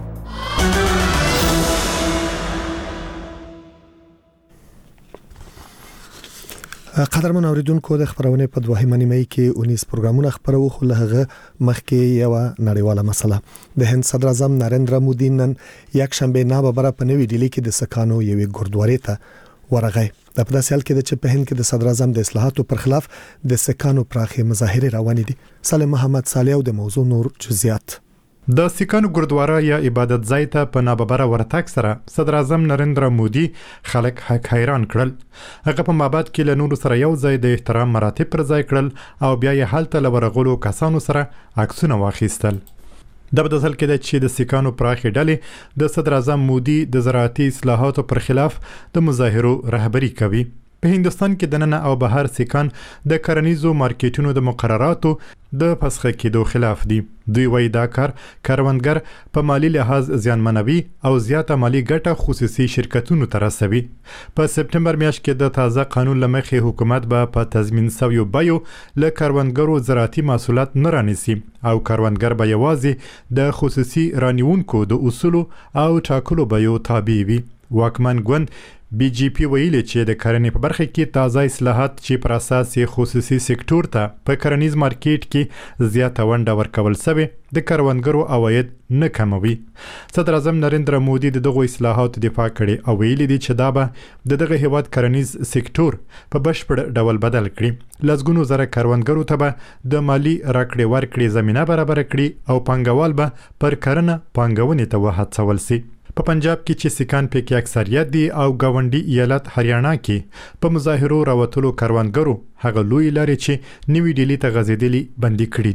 قدرمن اوریدونکو د خبرونه په دوهمه نیمه کې اونیس پروګرامونه خبرو، خو له هغه مخکې یو نړیواله مسله. د هند صدر اعظم نریندرا مودي نن یک شنبه نه ببره په نوې ډیلی کې د سکانو یوې ګوردواري ته ورغی. د په داسې حال کې چې په هند کې د صدر اعظم د اصلاحاتو پر خلاف د سکانو پراخه مظاهره روانې دي. سالم محمد صالح او د موضوع نور جزئیات. د سکانو ګردواره یا عبادت ځای ته په ناببره ورتګ سره صدر اعظم نریندرا مودي خلک حق حیران کړل. هغه په مابعد کې له نورو سره یو ځای د احترام مراتب پر ځای کړل او بیا یې هلته له ورغلو کسانو سره عکسونه واخیستل. د بدل کې د چې د سکانو پراخه ډلې د صدر اعظم مودي د زراعتي اصلاحاتو پر خلاف د مظاهرو رهبری کوي. په هندستان کې د نن او بهر سکان د کرنیزو مارکیټونو د مقرراتو د فسخه کېدو خلاف دي. دوی وایي دا کار کاروانګر په مالی لحاظ زیانمنوي او زیاته مالی ګټه خصوصي شرکتونو ته رسوي. په سپتمبر میاشت کې د تازه قانون لمخې حکومت به په تضمین شویو بیو له کاروانګرو زراعتي محصولات نه رانیسي او کاروانګر به یوازې د خصوصي رانیونکو د اصولو او ټاکلو بیو تابع وي. واکمن ګوند بی جی پی ویلي چې د کرنې په برخه کې تازه اصلاحات چې پر اساس خصوصي سکتور ته په کرنیز مارکیټ کې زیاته ونډه ورکول شوی د کروندګرو عواید نه کموي. صدر اعظم نریندرا مودي دغه اصلاحات دفاع کړي او ویلي دي چې دا به د دغه هیواد کرنیز سکتور په بشپړ ډول بدل کړي. لږګونو زره کروندګرو ته به د مالی راکړې ورکړې زمينه برابر کړي او پنګوال به پر کرنه پنګونې ته وهڅول شي. په پنجاب کې چې سکان په کې اکثریت دي او گاونډي ایالت هریانا کې په مظاهرو راوتلو کروندګرو هغه لوی لارې چې نوې ډیلی ته غځېدلې بندي کړې دي.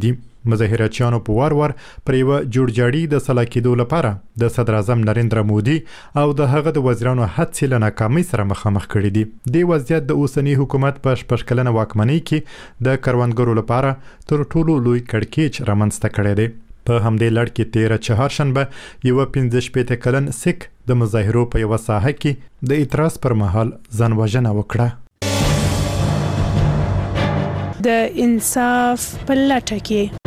مظاهراتچیانو په وار وار پر یو جوړجاړي د سلا کېدو لپاره د صدر اعظم نریندرا مودي او د هغه د وزیرانو هڅې له ناکامۍ سره مخامخ کړي دي. د وضعیت د اوسنی حکومت په شپږ کلنه واکمنۍ کې د کروندګرو لپاره تر ټولو لوی کړکېچ رامنځته کړی دی. په همدې لړ کې تیره چهارشنبه یوه پنځه شپېته کلن سیک د مظاهرو په یوه ساحه کې د اعتراض پر مهال ځان وژنه وکړه. د انصاف په لټه کې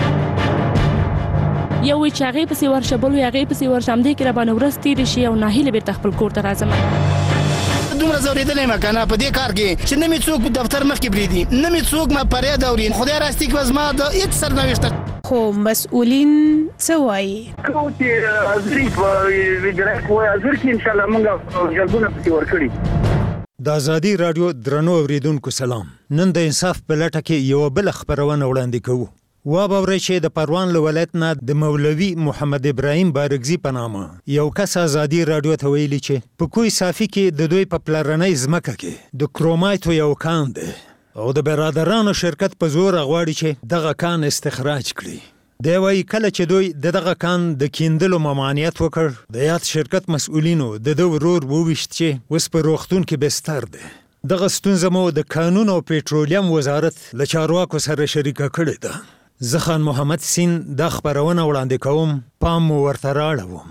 یو چې هغه پسې ورشه بل هغه پسې ورشه هم دې کې را باندې ورځ تېرې شي او ناهیله بیرته خپل کور ته راځم. دومره زورېدلی یم که نه په دې کار کې چې نه مې څوک دفتر مخکې پرېږدي نه مې څوک ما فریاد اوري. خدای راستي کې زما د هېڅ سرنوشته خو مسؤلین څه وایي؟ کوم چې حاضري په اجرایه قوه حاضر کړي انشاءالله موږ جلبونه پسې ورکړي. د ازادي رادیو درنو اوریدونکو سلام. نن د انصاف په لټه کې یو بل خبرونه وړاندې کوو. وابورئ چې د پروان له ولایت نه د مولوي محمد ابراهیم بارګزي په نامه یو کس ازادي رادیو ته ویلي چې په کوی صافي کې د دوی په پلرنۍ ځمکه کې د کرومایټو یو کان دی او د برادرانو شرکت په زور غواړي چې دغه کان استخراج کړي. دی وایي کله چې دوی د دغه کان د کیندلو ممانعت وکړ د یاد شرکت مسؤلینو د ده ورور وویشت چې اوس په روغتون کې بستر دی. دغه ستونزه مو د کانون او پېټرولیم وزارت له چارواکو سره شریکه کړې ده. زه خان محمد سین دا خبرونه وړاندې کوم، پام مو ورته راړوم.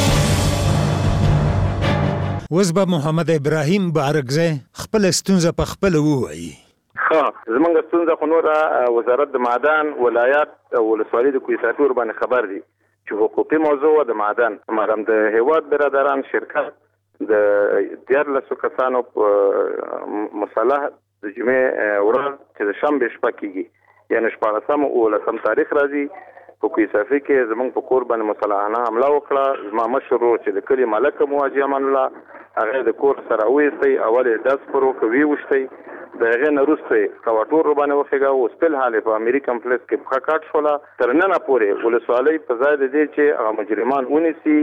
اوس به محمد ابراهیم بارګزی خپله ستونزه په خپله ووایي. ښه زمونږ ستونزه خو نوره وزارت د معدن ولایت او ولسوالي د کوهي صافي ورباندې خبر دي چې حقوقي موضوع د معدن مګم د هیواد برادران شرکت د دیارلسو کسانو په مصالح د جمعې ورځ چې د شنبې شپه کېږي یعنی شپاړسم اوولسم تاریخ راځي په کوهي صافي کې زمونږ په کور باندې مسلحانه حمله وکړه. زما مشر ورور چې د کلي ملک مواجه امان الله هغه د کور سره وویستی، اول یې ډز پر وکړه ویې د هغې نه وروسته یې کواټور ورباندې وخېږه. اوس فل حال په امیر کمپلیکس کې پښه کاټ شوله. تر ننه پورې ولسوالۍ په ځای د دې چې هغه مجرمان ونیسي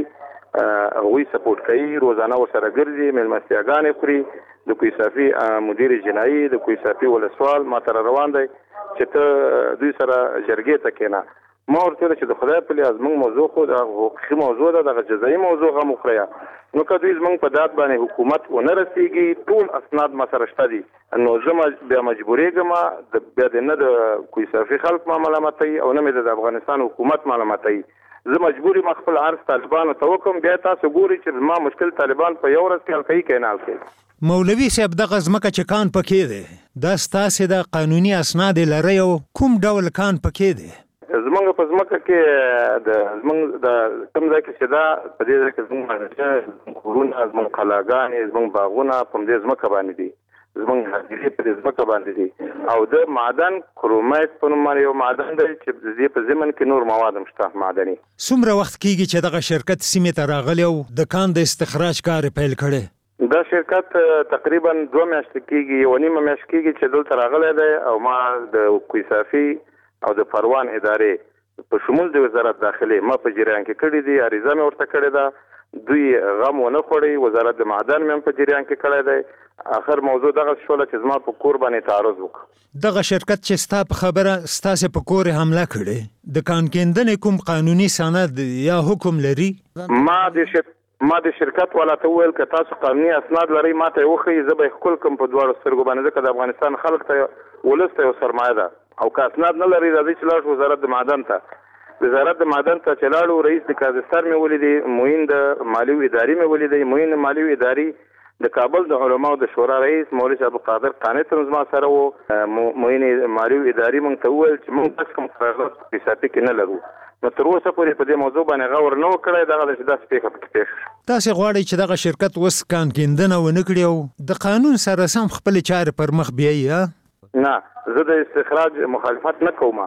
هغوی سپورټ کوي، روزانه ورسره ګرځي، مېلمستیاګانې خوري. د کوهي صافي مدیر جنایي د کوهي صافي ولسوال ما ته روان دی چې ته دوی سره جرګې ته کېنه. ما ورته ویل چې د خدای په لیاز موږ موضوع خو د حقوقي موضوع ده، دغه جزایي موضوع هم وخورئ. نو که دوی زموږ په داد باندې حکومت ونه رسېږي ټول اسناد ما سره شته دي، نو زه بیا مجبورېږم بیا د نه د کوهي صافي خلک ما ملامتوي او نه مې د افغانستان حکومت ملامتوي. زه مجبور یم خپل عرض طالبانو ته وکړم. بیا تاسو ګورئ چې زما مشکل طالبان په یو ورځ کې حل کوي که نه حل کوي. مولوي صاحب دغه ځمکه چې کان پکې دی دا ستاسې د قانوني اسناد لرئ او کوم ډول کان پکې دی؟ زمونږ په ځمکه کې د زمونږ د کوم ځای کې چې دا په دې ځای کې زمونږ کورونه، زمونږ قلاګانې، زمونږ باغونه په همدې ځمکه باندې دي، زمونږ حاضرې په دې ځمکه باندې دي او د معدن کرومایټ په نوم باندې یو معدن دی چې د دې په ضمن کې نور مواد هم شته معدني. څومره وخت کېږي چې دغه شرکت سیمې ته راغلی او د کان د استخراج کار پیل کړی؟ دا شرکت تقریبا دوه میاشتې کېږي، یوه نیمه میاشت کېږي چې دلته راغلی دی او ما د کوهي صافي او د پروان ادارې په شمول د وزارت داخلي ما په جریان کې کړي دي، عریضه مې ورته کړې ده، دوی غم ونه خوړی. وزارت د معدن مې هم په جریان کې کړی دی. اخر موضوع دغه شوله چې زما په کور باندې تعرض وکړه. دغه شرکت چې ستا په خبره ستاسې په کور حمله کړې د کان کیندنې کوم قانوني سند یا حکم لري؟ ما د شرکت ما د شرکت والا ته وویل که تاسو قانوني اسناد لرئ ما ته یې وښیي، زه به یې ښکل کړم په دواړو سترګو باندې، ځکه د افغانستان خلک ته ولس ته یو سرمایه ده. او که اسناد نه لرئ راځئ چې لاړ شو وزارت د معدن ته. وزارت د معدن ته چې لاړو رئیس د کازستر مې ولیدي، معین د مالیو اداري مې ولیدی. معین د مالیو اداري د کابل د علماو د شورا رئیس مولوي عبدالقادر قانع زما سره و. معین مالیو اداري موږ ته وویل چې موږ داسې کوم قرارداد په صافي کې نه لرو. نو تر اوسه پورې په دې موضوع باندې غور نه و کړی. دغه ده چې داسې پېښه پکې پېښه شوه. تاسې غواړئ چې دغه شرکت اوس کان کیندنه ونه کړي او د قانون سره سم خپلې چارې پر مخ بیایي؟ نه، زه د استخراج مخالفت نه کوم.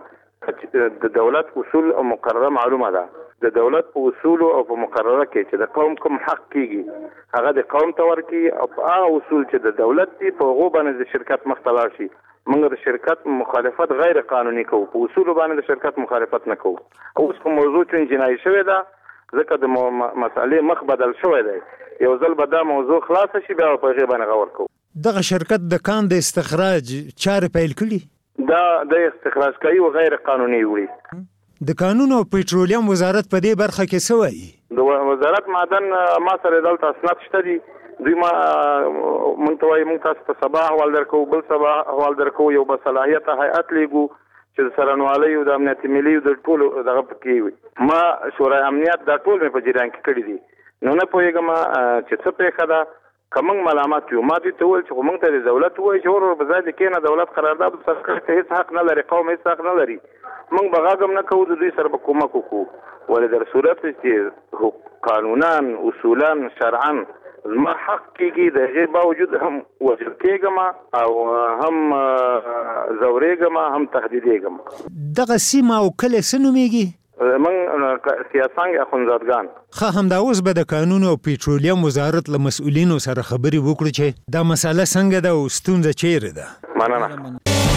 د دولت اصول او مقرره معلومه ده. د دولت په اصولو او په مقرره کې چې د قوم کوم حق کېږي هغه د قوم ته ورکړي او په هغه اصول چې د دولت دي په هغو باندې د شرکت مخ ته لاړ شي. موږ د شرکت مخالفت غیر قانوني کوو، په اصولو باندې د شرکت مخالفت نه کوو. اوس په موضوع چې جنایي شوې ده ځکه د مسالې مخ بدل شوی دی، یو ځل به دا موضوع خلاصه شي بیا په هغې باندې غور کوو. دغه شرکت د کان د استخراج چارې پیل کړي؟ دا د استخراج کوي او غیر قانوني وي. د قانون او پېټرولیم وزارت په دې برخه کې څه وایي؟ د وزارت معدن ما سره دلته اسناد شته دي. دوی ما مونږ ته وایي مونږ تاسو ته سبا احوال درکو، بل سبا احوال درکو، یو بصلاحیته هیئت لیږو چې د څارنوالۍ او د امنیت ملي د ټولو دغه پکې وي. ما شورای امنیت دا ټول مې په جریان کې کړي دي. نو نه پوهېږم چې څه پېښه ده. که موږ ملامت یو، ما دوی ته وویل چې خو موږ ته د دولت ووایي چې ور په ځای د کېنه دولت قرارداد سره کړی ته هېڅ حق نه لري، قوم هېڅ حق نه لري. موږ به غږ هم نه کوو، د دوی سره به کومک وکړو. ولې در صورت چې قانونا اصولا شرعا زما حق کېږي، د هغې باوجود هم وژل کېږم او هم ځورېږم هم تهدیدېږم. دغه سیمه او کلی څه نومېږي؟ موږ سیاسنګ اخندزادګان. ښه، همدا اوس به د قانون او پېټرولیم وزارت له مسؤلینو سره خبرې وکړو چې دا مسله څنګه ده او ستونزه چیرې ده. مننه.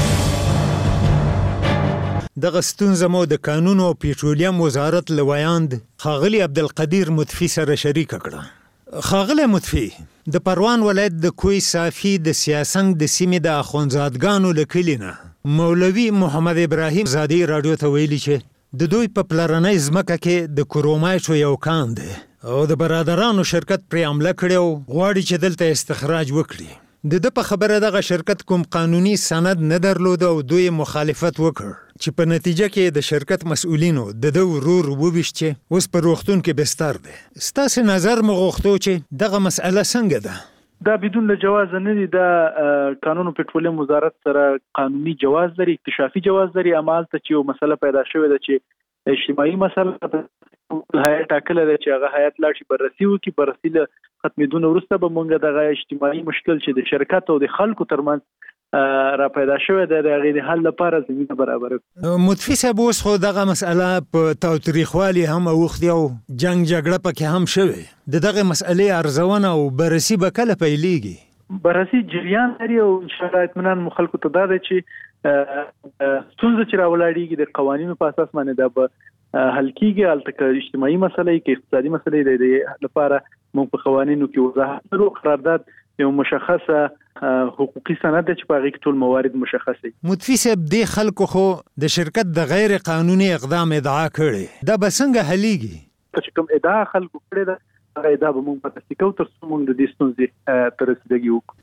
دغه ستونزه مو د قانون او پېټرولیم وزارت له ویاند ښاغلي عبدالقدیر مطفي سره شریکه کړه. ښاغلی مطفي، د پروان ولایت د کوی صافي د سیاسنګ د سیمې د اخندزادګانو له کلي نه مولوي محمد ابراهیم زادی راډیو ته ویلي چې د دوی په پلرنۍ ځمکه کې د کرومایټو یو کان دی او د برادرانو شرکت پرې حمله کړې او غواړي چې دلته استخراج وکړي. د ده په خبره دغه شرکت کوم قانوني سند نه درلود او دوی مخالفت وکړ چې په نتیجه کې د شرکت مسؤلینو د ده ورور وویشت چې اوس په روغتون کې بستر دی. ستاسې نظر مو غوښتو چې دغه مسئله څنګه ده؟ دا بدون له جواز نه دي. دا قانون او پېټرولیم وزارت سره قانوني جواز لري، اکتشافي جواز لري. امالته چې یو مسله پیدا شوې ده چې اجتماعي مسله هیئت ټاکله ده چې هغه هیئت لاړ شي بررسي وکړي. بررسي له ختمېدون وروسته به موږ دغه اجتماعي مشکل چې د شرکت او د خلکو ترمنځ را پیدا شوې ده د هغې د حل لپاره زمینه برابره کړو. مطفي صاحب، اوس خو دغه مسئله په تاوتریخوالي هم اوښتې او جنګ جګړه پکې هم شوې. د دغه مسئلې ارزونه او بررسي به کله پیلېږي؟ بررسي جریان لري او انشاءالله اطمینان مو خلکو ته دا دی چې ستونزه چې راولاړېږي د قوانینو په اساس باندې دا به حل کېږي. هلته که اجتماعي مسله که اقتصادي مسله د دې لپاره موږ په قوانینو کې وضاحت لرو. قرارداد یو مشخصه حقوقي سند دی چې په هغې کې ټول موارد مشخص دي. مطفي صاحب، دې خلکو خو د شرکت د غیر قانوني اقدام ادعا کړې، دا به څنګه حلیږي؟ چې کوم ادعا خلکو کړې ده هغه ادعا به موږ بررسي کوو تر څو موږ د دې ستونزې ته رسیدګي وکړو.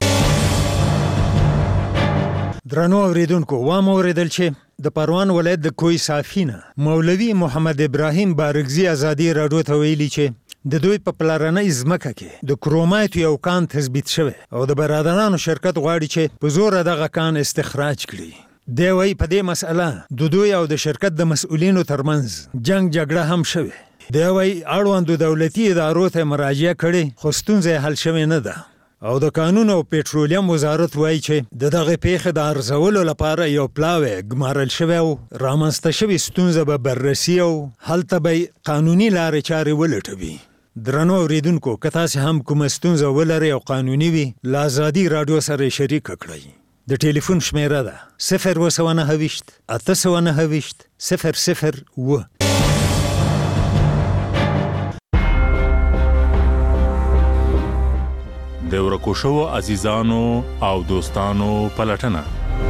درنو اوریدونکو، وام اوریدل چې د پروان ولایت د کوی صافي نه مولوي محمد ابراهیم بارګزي ازادي راډیو ته ویلي چې د دوی په پلرنۍ ځمکه کې د کرومایټ یو کان تثبیت شوی او د برادرانو شرکت غواړي چې په زور دغه کان استخراج کړي. دی وایي په دې مسئله د دوی او د شرکت د مسؤلینو ترمنځ جنگ جګړه هم شوې. دی وایي اړوندو دولتي ادارو ته مراجعه کړې خو ستونزه حل شوې نه ده او د قانون او پېټرولیم وزارت وایي چې د دغه پیښې د ارزولو لپاره یو پلاوی ګمارل شوی او رامنځته شوې ستونزه به بررسي او هلته به قانوني لارې چارې ولټوي. درنو اوریدونکو، که تاسې هم کومه ستونزه ولرئ او قانوني وي، له ازادي راډیو سره یې شریکه کړئ. د ټلیفون شمیره ده صفر اووه سوه نهه ویشت اته سوه نهه ویشت صفر صفر اووه. د ورکو شوو عزیزانو او دوستانو پلټنه.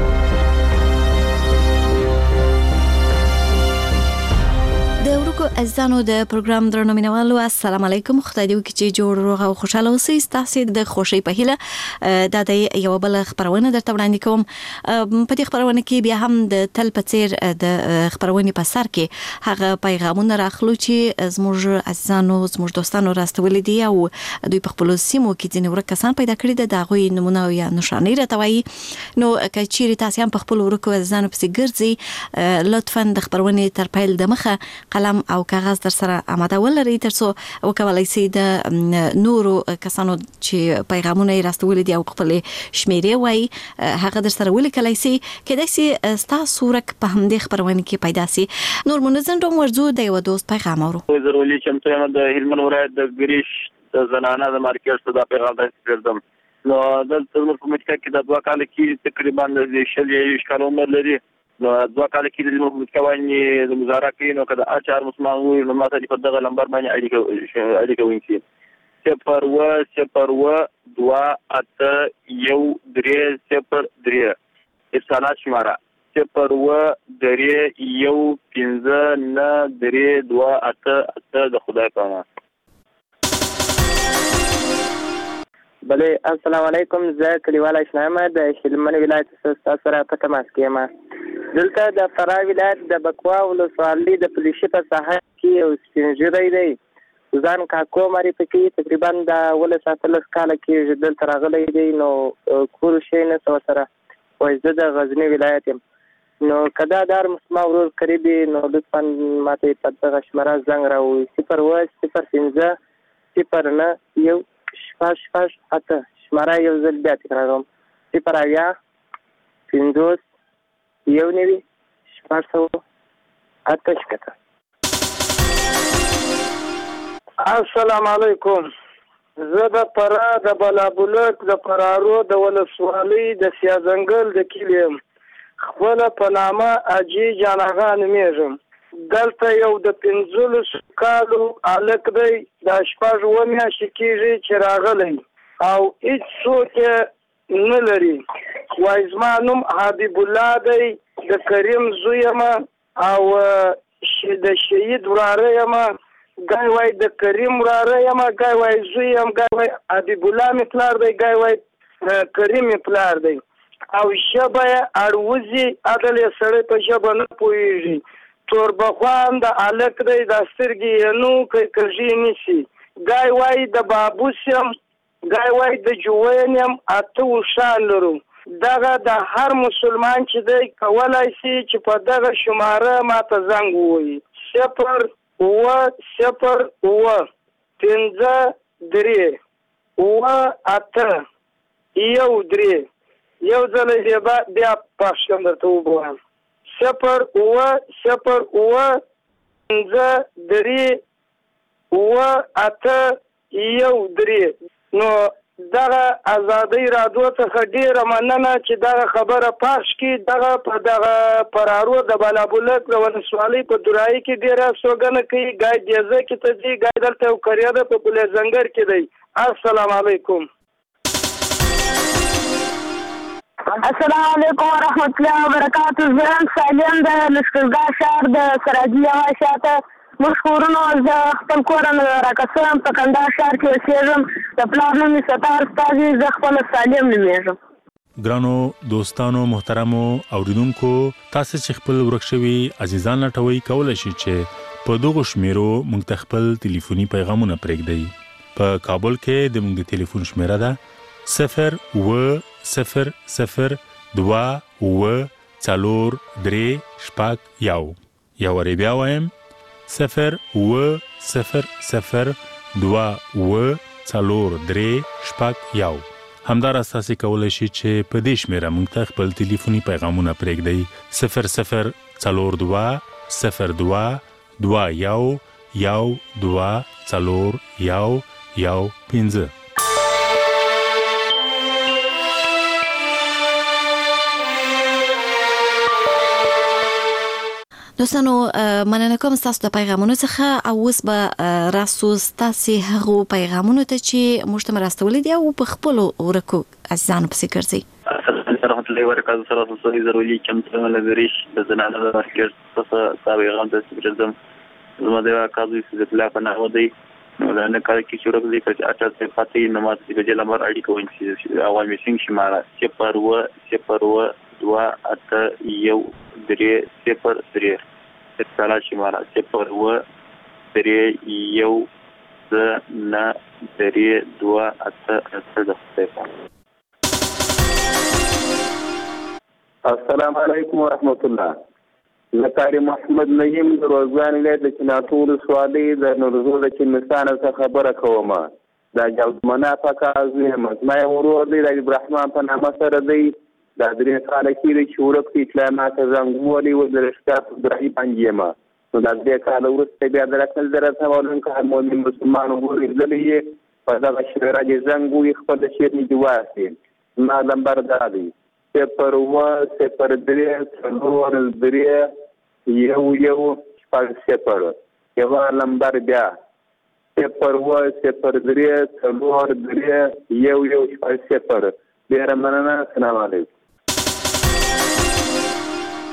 د ورکو عزیزانو د پروګرام درنو مینوالو، السلام علیکم. خدای دې وکړي چې جوړ روغ او خوشاله اوسئ. ستاسو د خوشي په هیله دا د یو بل خبرونه درته وړاندې کوم. په دې خبرونه کې بیا هم د تل په څیر د خبرونې په سر کې هغه پیغامونه راخلو چې زموږ عزیزانو زموږ دوستانو راستولي دي او دوی په خپل سیمو کې ځینې ورک کسان پیدا کړي دي، د هغوی نمونه یا نښانې راته وایي. نو که چیرې تاسې هم په خپل ورکو عزیزانو پسې ګرځئ، لطفا د خبرونې تر پیل د مخه قلم او کاغذ در سره آماده ولرئ تر څو وکولای شئ د نورو کسانو چې پیغامونه یې راستولي دي او خپلې شمیرې وایي هغه در سره ولیکلی شئ. کیدای شي ستاسو ورک په همدې خپرونې کې پیدا شي. نور منظم ډوم ورځو د یوه دوست پیغام اورو. زه ولي چمتو یم د هلمند ولایت د ګریش د زنانه د مارکیټ څخه دا پیغام داسې کړم. نو دلته زموږ په مټکا کې د دوه کاله کې تقریبا د شل یا یویشت کاله عمر لري. نو دوه کاله کې د مطلقه باندې د مزارع کوي، نو که د اچار مسلمان وي نو ماته په دغه لمبر باندې اړیکه اړیکه ونیسي. صفر اووه صفر اووه دوه اته یو درې صفر درې افسانات شماره صفر و درې یو پنځه نه درې دوه اته اته د خدای په امان. بله السلام علیکم. زه کلیوال اشنا یم د هلمند ولایت څخه سره په تماس کې یم. دلته د فراه ولایت د بکوا ولسوالۍ د پولیسي په ساحه کې یو سپین ږیری دی ځان کاکو معرفي کوي. تقریبا د اوولس اتلس کاله کېږي دلته راغلی دی. نو کور شی نشته ورسره. وایي زه د غزني ولایت یم. نو که دا دار مسما ورور قریب وي نو لطفا ماته په دغه شمېره زنګ راووایي صفر اووه صفر پنځه صفر نه یو شپږ شپږ اته. شمېره یو ځل بیا تکراروم صفر اویا پنځوس یو نوي شپږ سوه اته شپېته. السلام علیکم. زه د فراه د بلابلک د فرارو د ولسوالۍ د سیازنګل د کلي یم. خپله په نامه اجي جان اغا نومېږم. دلته یو د پنځلسو کالو هلک دی. دا شپږ اووه میاشتې کېږي چې راغلی او هېڅ څوک یې نه لري. وایي زما نوم حبیب الله دی. د کریم زوی یم او د شهید وراره یم. ګای وایي د کریم وراره یم، ګای وایي زوی یم، ګای وایي حبیب الله مې پلار دی، ګای وایي کریم مې پلار دی. او ژبه یې اړوځي عدل یې سړی په ژبه نه پوهېږي. توربخوان د هلک دی. دا سترګې یې نو که کږې نیسي. ګای وایي د بابوس یم، ګای وایي د جوین یم. اته اوښان لرو. دغه د هر مسلمان چې دی کولی سي چې په دغه شماره ماته زنګ ووایي صفر اووه صفر اووه پنځه درې اووه اته یو درې. یو ځل یې بیا پاش کړم درته وګورم صفر اووه صفر اووه پنځه درې اووه اته یو درې. نو دغه ازادۍ رادیو څخه ډېره مننه چې دغه خبره پاش کړي. دغه په دغه فرارو د بلابلک د ولسوالۍ په درایي کې ډېره سوګنه کوي. ګای دیزه کې ته ځي، ګای دلته یو قریه ده په پل زنګر کې دی. السلام علیکم. السلام علیکم ورحمت الله وبرکاتو. زه سالم د لښکرګاه ښار د سراجي هوا شاته مشکورونو. زه خپل کور نه راکسم په کندهار ښار کې اوسېږم. د پلار نوم یې ستار استازي. زه خپله سالم نومېږم. ګرانو دوستانو محترمو اوریدونکو، تاسو چې خپل ورک شوي عزیزان لټوي کولی شئ چې په دغو شمیرو موږ ته خپل ټلیفوني پیغامونه پرېږدئ. په کابل کې د موږ د ټلیفون شمیره ده صفر اووه صفر صفر دوه اووه څلور درې شپږ یو. یا وارې بیا وایم صفر اووه صفر صفر دوه اووه څلور درې شپږ یو. همداراز تاسو کولی شئ چې په دې شمیره موږ ته خپل ټلیفوني پیغامونه پرېږدئ صفر صفر څلور دوه صفر دوه دوه یو یو دوه څلور یو یو پنځه. دوستانو مننه کوم تاسو د پیغامونو څخه. او اوس به راسو تاسو هغه پیغامونو ته چې موږ ته راستولې دي او په خپل ورکو عزیزانو پسې ګرځي. رحمت الله وبرکاته. سره تاسو ضروري کوم څه لګریش د زنانه د مارکیټ څخه تاسو پیغام ته سپیشل زما د کاظم عزت الله په نامه دی. نو دا نه کار کې شروع کړی چې اته څه پاتې نماز کې د لمر اړیکه ونشي. اول میسنګ شماره صفر و صفر و دوه اته یو درې صفر درې. سلا شماره صفر و درې یو زه نه درې دوه اته اته د خدای. السلام علیکم ورحمت الله. زکاری محمد نعیم د روزګان ولایت د چناتو ولسوالۍ د نورزو د چنستان څخه خبره کوم. دا جوړمنه پکازه مزمای ورور دی د ابراهیم په نامه سره دی. دا درې کاله کې چې ورکې اطلاعات زنګولي و د رشتات درای باندې ما. نو دا درې کاله ورسته بیا درکل درته ولون که مؤمن مسلمان ورغلی په دا شریعه کې زنګوي خپل شیر نه دیواسي. ما نمبر دا دی صفر و صفر درې څلور درې یو یو شپږ صفر. یو نمبر بیا صفر و صفر درې څلور درې یو یو شپږ صفر. ډېره مننه. السلام علیکم.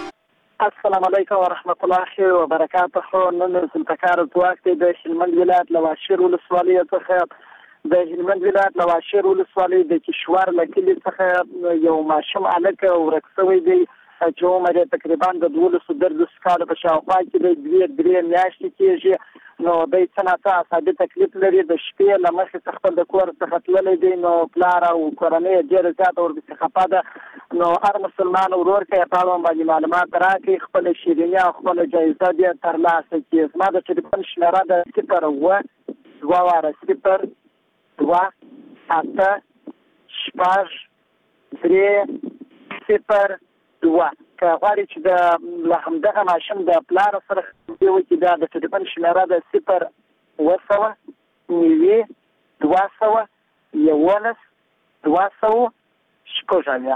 السلام علیکم ورحمت الله وبرکاته. نن سلطکار ځواک دی د هلمند ولایت له واشیر ولسوالۍ څخه د هلمند ولایت له واشیر ولسوالۍ د کشور له کلي څخه یو ماشوم هلک ورک شوی دی چې عمر یې تقریبا د دولسو دېرلسو کالو په شاوخوا کې دی. دوې درې میاشتې کېږي. نو دی څه ناڅه اعصابي تکلیف لري. د شپې له مخې څخه خپل د کور څخه تللی دی. نو پلار او کورنۍ یې ډېره زیاته ورپسې خفه ده. نو هر مسلمان ورور که یې په اړوند باندې معلومات راکړي، خپله شیریني او خپله جایزه دې ترلاسه کړي. زما د ټلیفون شمېره ده صفر اووه دوه واره صفر دوه اته شپږ درې صفر دوه. که غواړي چې د له همدغه ماشوم د پلار سره خبرې وکړي، دا د ټلیفون شمېره ده صفر اووه سوه نوي دوه سوه یولس دوه سوه شپږ اویا.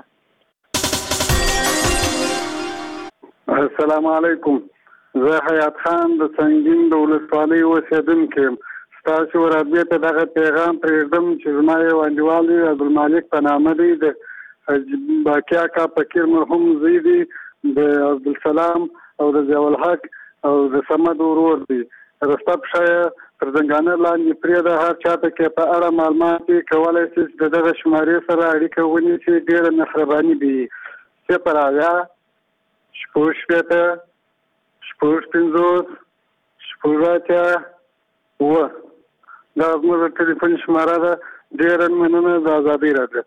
السلام علیکم. زه حیات خان د سنگین د ولسوالۍ اوسېدونکی یم. ستاسو رادیو ته دغه پیغام پرېږدم چې زما یو انډیوال عبدالمالک په نامه دی، د باقي اکا فقیر مرحوم زوی دی، د عبدالسلام او د ضیاءالحق او د صمد ورور دی. رسته پښه یې تر زنګانه لاندې پرېږده. هر چاته کې په اړه معلومات یې کولی شي چې د دغه شمارې سره اړیکه ونیسي. ډېره مهرباني به وي. صفر اویا شپږ شپېته شپږ پنځوس شپږ اتیا اووه. دا زموږ د ټلیفون شماره ده. ډېره مننه. د ازادۍ راډیو.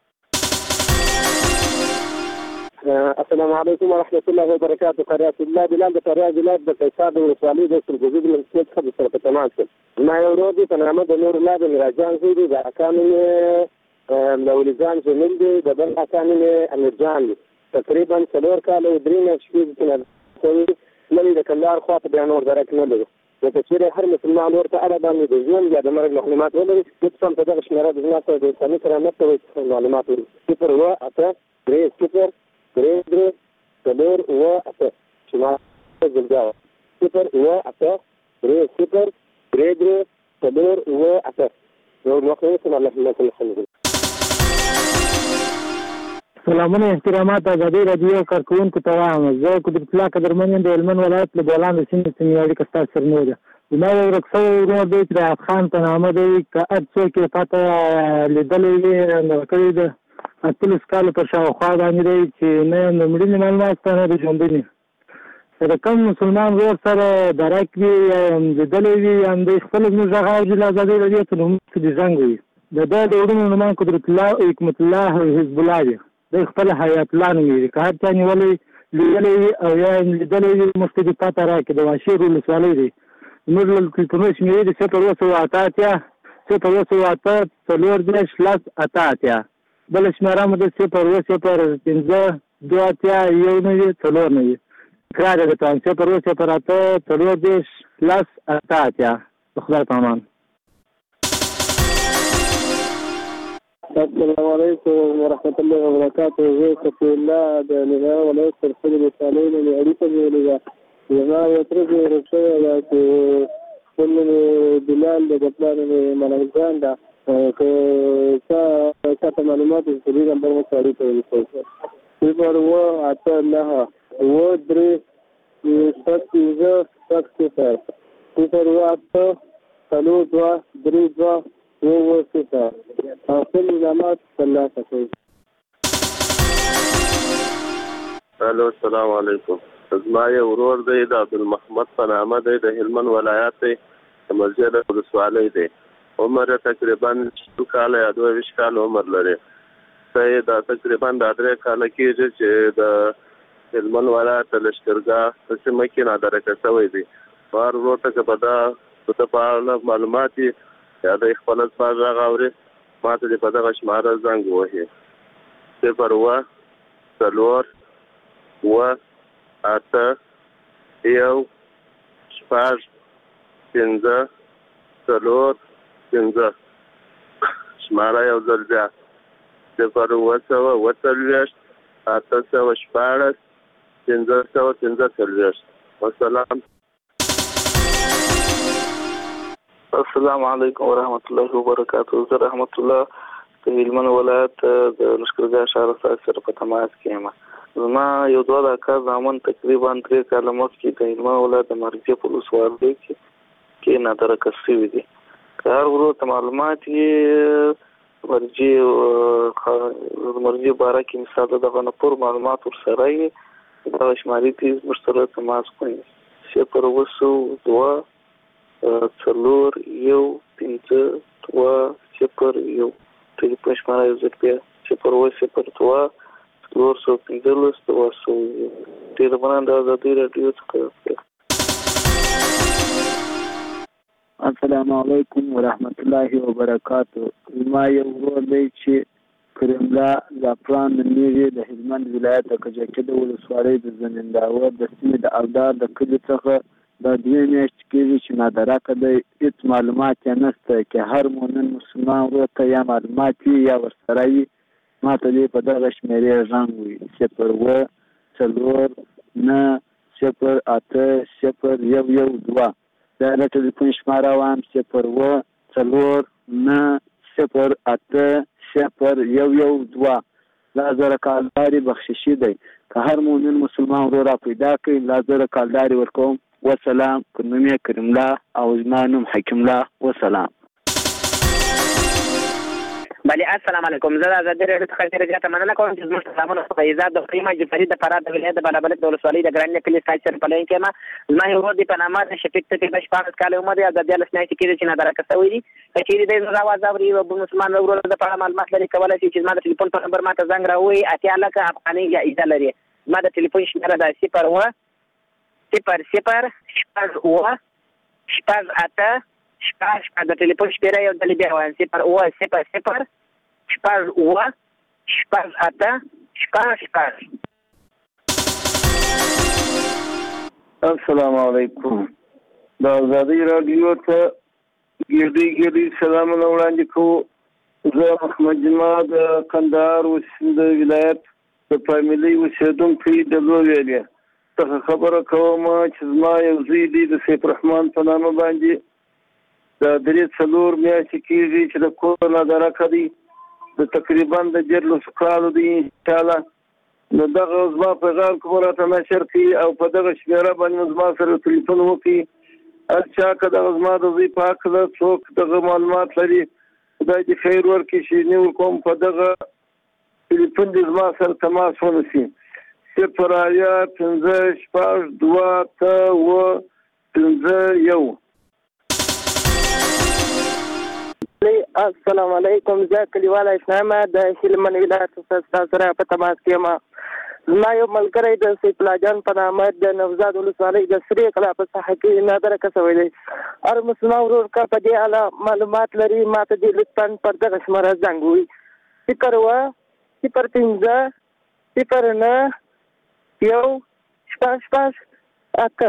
السلام علیکم ورحمت الله وبرکاته. قریات الله بلال د فاریاب ولایت د قیصار د ولسوالۍ د سرګوزي د مسجد څخه سره په تماس یم. زما یو ورور دی په نامه د نور الله د میراجان زوی دی. د اکا نوم یې مولویجان جمیل دی. د بل اکا نوم یې امیرجان دی. تقریبا څلور کاله او درې میاشتې کېږي چې نوی د کندهار خوا ته بیا نور درک نه لرو. لکه چېرې هر مسلمان ورته اړه باندې د ژوند یا د مرګ معلومات ولري، لطفا په دغه شمېره د زما سره د انساني کرامت سره معلومات ولري. صفر اووه اته درې صفر درې درې څلور اووه اته. شماره جلګاوه صفر اووه اته درې صفر درې درې څلور اووه اته. نور وخت یې الله الله. سلامونه احترامات ازادۍ راډیو کارکوونکو ته وایم. زه قدرت الله قدرمن یم د هلمند ولایت له بولان د سیمې سیمې اړیکه ستاسو سره نه ده. زما یو ورک شوی ورور دی چې د حیات خان په نامه دی. که هر څوک یې پته لیدلی وي دغه کړی ده. اتلس کاله په شاوخوا باندې دی چې نه د مړینې معلومات شته نه د ژوندنې. د کوم مسلمان ورور سره درک وي یا یې لیدلی وي یا هم دی خپله زموږ غږ اوري له ازادۍ راډیو ته نو موږ د زنګ وي. د ده د وروڼو نومان قدرت الله حکمت الله او حزب الله دی. دی خپل حیات الله نومېږي. که هر چا نیولی لیدلی وي او یا یې لیدلی وي موږ ته دې پته راکړي. د واشیر ولسوالۍ دی. زموږ له ټلیفونونو شمېرې دي صفر اووه سوه اته اتیا صفر اووه سوه اته څلور دېرش لس اته اتیا. بله شمېره مو ده صفر اووه صفر پنځه دوه اتیا یو نوي څلور نوي. تکرار یې درته وایم صفر اووه صفر اته څلور دېرش لس اته اتیا. د خدای په امان. السلام علیکم ورحمت الله وبرکاته. زه صفي الله د ننګرهار ولایت سرخوږ ولسوالۍ نه مې اړیکه نیولې ده. زما یو تره مې ورک شوی ده چې خپل نوم یې بلال دی، د پلار نوم یې ملنګجان ده. که چا چاته معلومات وي په دې نمبر مو سره اړیکه ونیسئ. صفر اووه اته نهه اووه درې شپږ پنځه شپږ صفر. صفر اووه اته څلور دوه درې دوه اووه صفر. خپل نظامات ترلاسه کړئ. الو السلام علیکم. زما یو ورور دی د عبدالمحمد په نامه دی، د هلمند ولایت دی، د مسجد ولسوالۍ دی. عمر تقریبا شل کاله یا دوه ویشت کاله عمر لري. ته دا تقریبا دا درې کاله کېږي چې د هلمند ولایت د لښکرګاه په سیمه کې نادرکه شوی دی. هر ورور ته که په دا د ده په اړه معلومات وي یا د خپل ځوان غږ اوري، ما ته دې په دغه شماره زنګ ووهي. صفر اووه څلور اووه اته یو شپږ پنځه څلور پنځه. شماره یو ځل بیا صفر اووه سوه اووه څلوېښت اته سوه شپاړس پنځه سوه پنځه څلوېښت. والسلام. السلام علیکم ورحمت الله وبرکاته. زه رحمت الله د هلمند ولایت د لښکرګاه ښار سره په تماس کې یم. زما یو دوه د کار زامن تقریبا درې کاله مخکې د هلمند ولایت د مرکزي په ولسوالۍ کې کې نادرکه شوي دي. که هر ورور ته معلومات یې مرجع مرجع باره کې مثال دغه نپور معلومات ورسره یې دغه شماري تیز موږ سره تماس کوي صفر اوه سوه دوه څلور یو پنځه دوه صفر یو ټلیفون شماره یو ځل بیا صفر اوه صفر دوه څلور سوه پنځلس دوه سوه یو. ډېره مننه د ازادي راډیو څخه. السلام علیکم ورحمت الله وبرکاتو. ما یو ورور دی چې کرملا زعفران نومیږي د هلمند ولایت د کجکي د ولسوالۍ د زمینداور د سیمې د اودار د کلي څخه دا دوې میاشتې کېږي چې نادرکه دی. هېڅ معلومات یې نشته چې هر مؤمن مسلمان ورور ته یا معلومات وي یا ورسره وي ما ته دې په دغه شمېرې زنګ وي صفر اوه څلور نه صفر اته صفر یو یو دوه. دا د ټلیفون شماره وایم صفر اوه څلور نه صفر اته صفر یو یو دوه. لا زره کالداري بخششي دی که هر مؤمن مسلمان ورور را پیدا کړي لا زره کالداري ورکوم. وسلام. نوم یې کریم الله او زما نوم حکیم الله. وسلام. بله السلام علیکم. زه د ازادي راډیو څخه ډېره زیاته مننه کوم چې زموږ سلامونه په ایزاد د قیمه جعفري د فراه د ولایت د بالابلد د ولسوالۍ د ګرانۍ کلي سایت سره په لین کې یم. زما یو ورور دی په نامه د شفیق تقي شپاړس کاله عمر دی او د دیارلس میاشتې کېږي چې نادرکه شوی دي. که چېرې دی زما اواز اوري او بل مسلمان ورور د په اړه معلومات لري کولی شي چې زما د ټلیفون په نمبر ما ته زنګ راووهي. اتیا لکه افغانۍ جایزه لري. زما د ټلیفون شمېره ده صفر اوه صفر صفر شپږ اوه شپږ اته شپږ شپږ. د ټلیفون شمېره یو ځلې بیا وایم صفر اوه صفر صفر شپږ اوه شپږ اته شپږ شپږ. السلام علیکم. د ازادي راډیو ته ګردي ګردي سلامونه وړاندې کوو. زه محمد جما د کندهار د ولایت د فامیلي اوسېدونکی د لویلې څخه خبره کوم چې زما یو زوی دی د سیف رحمان په نامه باندې د درې څلور میاشتې کېږي چې د کور نادرکه دی د تقریبا د دیارلسو کالو دی انشاءالله. نو دغه زما پیغام کوم راته نشر کړي او په دغه شمېره باندې زما سره ټلیفون وکړي. هر چا که دغه زما د زوی په هکله څوک دغه معلومات لري خدای دې خیر ورکړي چې نیول کوم په دغه ټلیفون دې زما سره تماس ونیسي. صفر اویا پنځه شپږ دوه اته اوه پنځه یو. السلام علیکم. زه کلیواله اسلامه د هلمند ولایت څخه ستاسو سره په تماس کې یم. زما یو ملګری د سیف الله جان په نامه د نوزاد ولسوالۍ د سرې کلا په ساحه کې نادرکه شوی دی. هر مسلمان ورور که په دې اړه معلومات لري ما ته دې لطفا پر دغه شماره زنګ ووهي صفر اوه صفر پنځه صفر نه یو شپږ شپږ اته.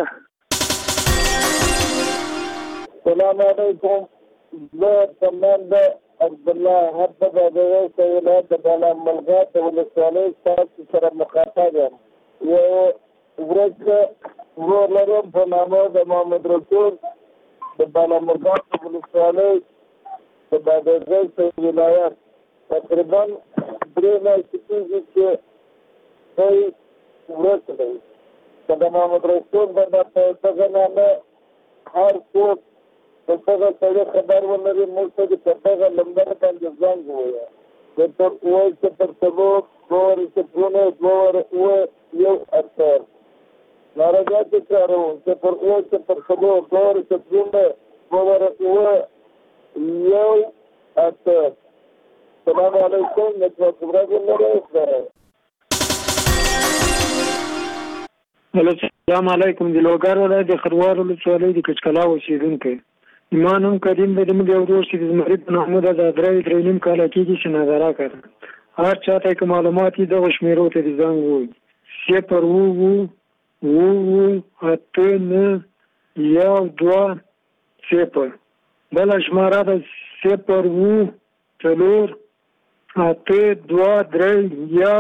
السلام علیکم. زه کمانډر عبدالله حبه د ولایت د بالاملغات د ولسوالۍ ستاسو سره مخاطب یم. یو ورځ ورور لرم په نامه د محمد رسول د بالاملغات د ولسوالۍ د بادغیس ولایت تقریبا درې میاشتې کېږي چې دی ورځ دی. که د محمد رسول باندې په دغه نامه هر څوک د دغه سړي خبر ولري موږ ته د په دغه نمبر باندې زنګ ووایه. صفر اوه صفر څلور دوه صفرونه دوه اوه یو اته. ناراضه تکراروم صفر اوه صفر څلور دوه صفرونه دوه اوه یو اته. السلام علیکم. نتورک پروګرام لري. السلام علیکم. د لوګر ولایت د خروار ولسوالۍ د کچکلا اوسېدونکی ایمان هم کریم د زموږ یو ورور چې د زمري په نامه ده د درې درې نیم کاله کېږي چې نادرکه ده. هر چا ته که معلومات وي دغو شمېرو ته دې زنګ ووهي صفر اوه اوه اوه اته نه یو دوه صفر. بله شماره ده صفر اوه څلور اته دوه درې یو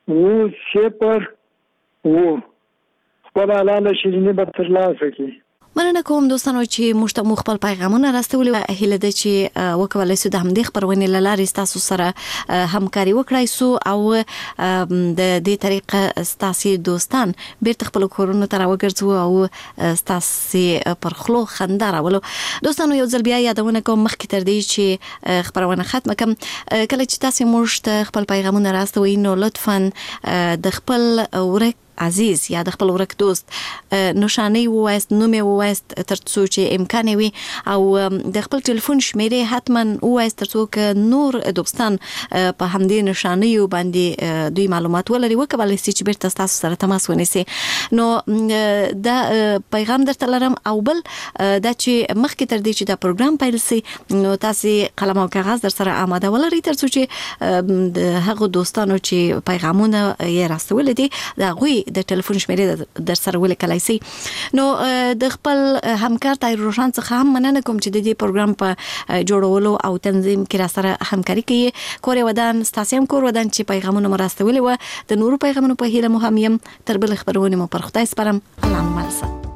اوه صفر اوه. خپله حلاله شیریني به ترلاسه کړي. مننه کوم دوستانو چې موږ ته خپل پیغامونه راستولي هیله ده چې وکولای سو د همدې خبرونې لارې تاسو سره همکاري وکړای سو او د دې طریقه تاسو دوستان بیرته خپل کورونو ته راوګرځو او تاسو پر خلو خندا راولو. دوستانو یو ځل بیا یادونه کوم مخکې تر دې چې خبرونه ختمه کم کله چې تاسو موږ ته خپل پیغامونه راستوي نو لطفاً د خپل ورک عزیز یا د خپل ورک دوست نشانه وایست نوم وایست ترڅو چې امکان وي او د خپل ټلیفون شمیرې حتما وایست ترڅو ک نور دوستان په همدې نشانه باندې دوی معلومات ولري وکولای شي چې بیرته تاسو سره تماس ونیسي. نو دا پیغام درته لرم او بل دا چې مخکې تر دې چې دا پروګرام پیل شي نو تاسو قلم او کاغذ در سره آماده ولرئ ترڅو چې د هغه دوستانو چې پیغامونه یې راستول دي دا غوي د ټلیفون شمیرې در سره ولیکلای شي. نو د خپل همکار طاهر روشن څخه هم مننه کوم چې د دې پروګرام په جوړولو او تنظیم کې را سره همکاري کوي. کور ودان ستاسو هم کور ودان چې پیغامونه مرستولي و د نورو پیغامونو په هیله مو هم يم تر بل خبرونه مو پر خدای سپارم. الله مو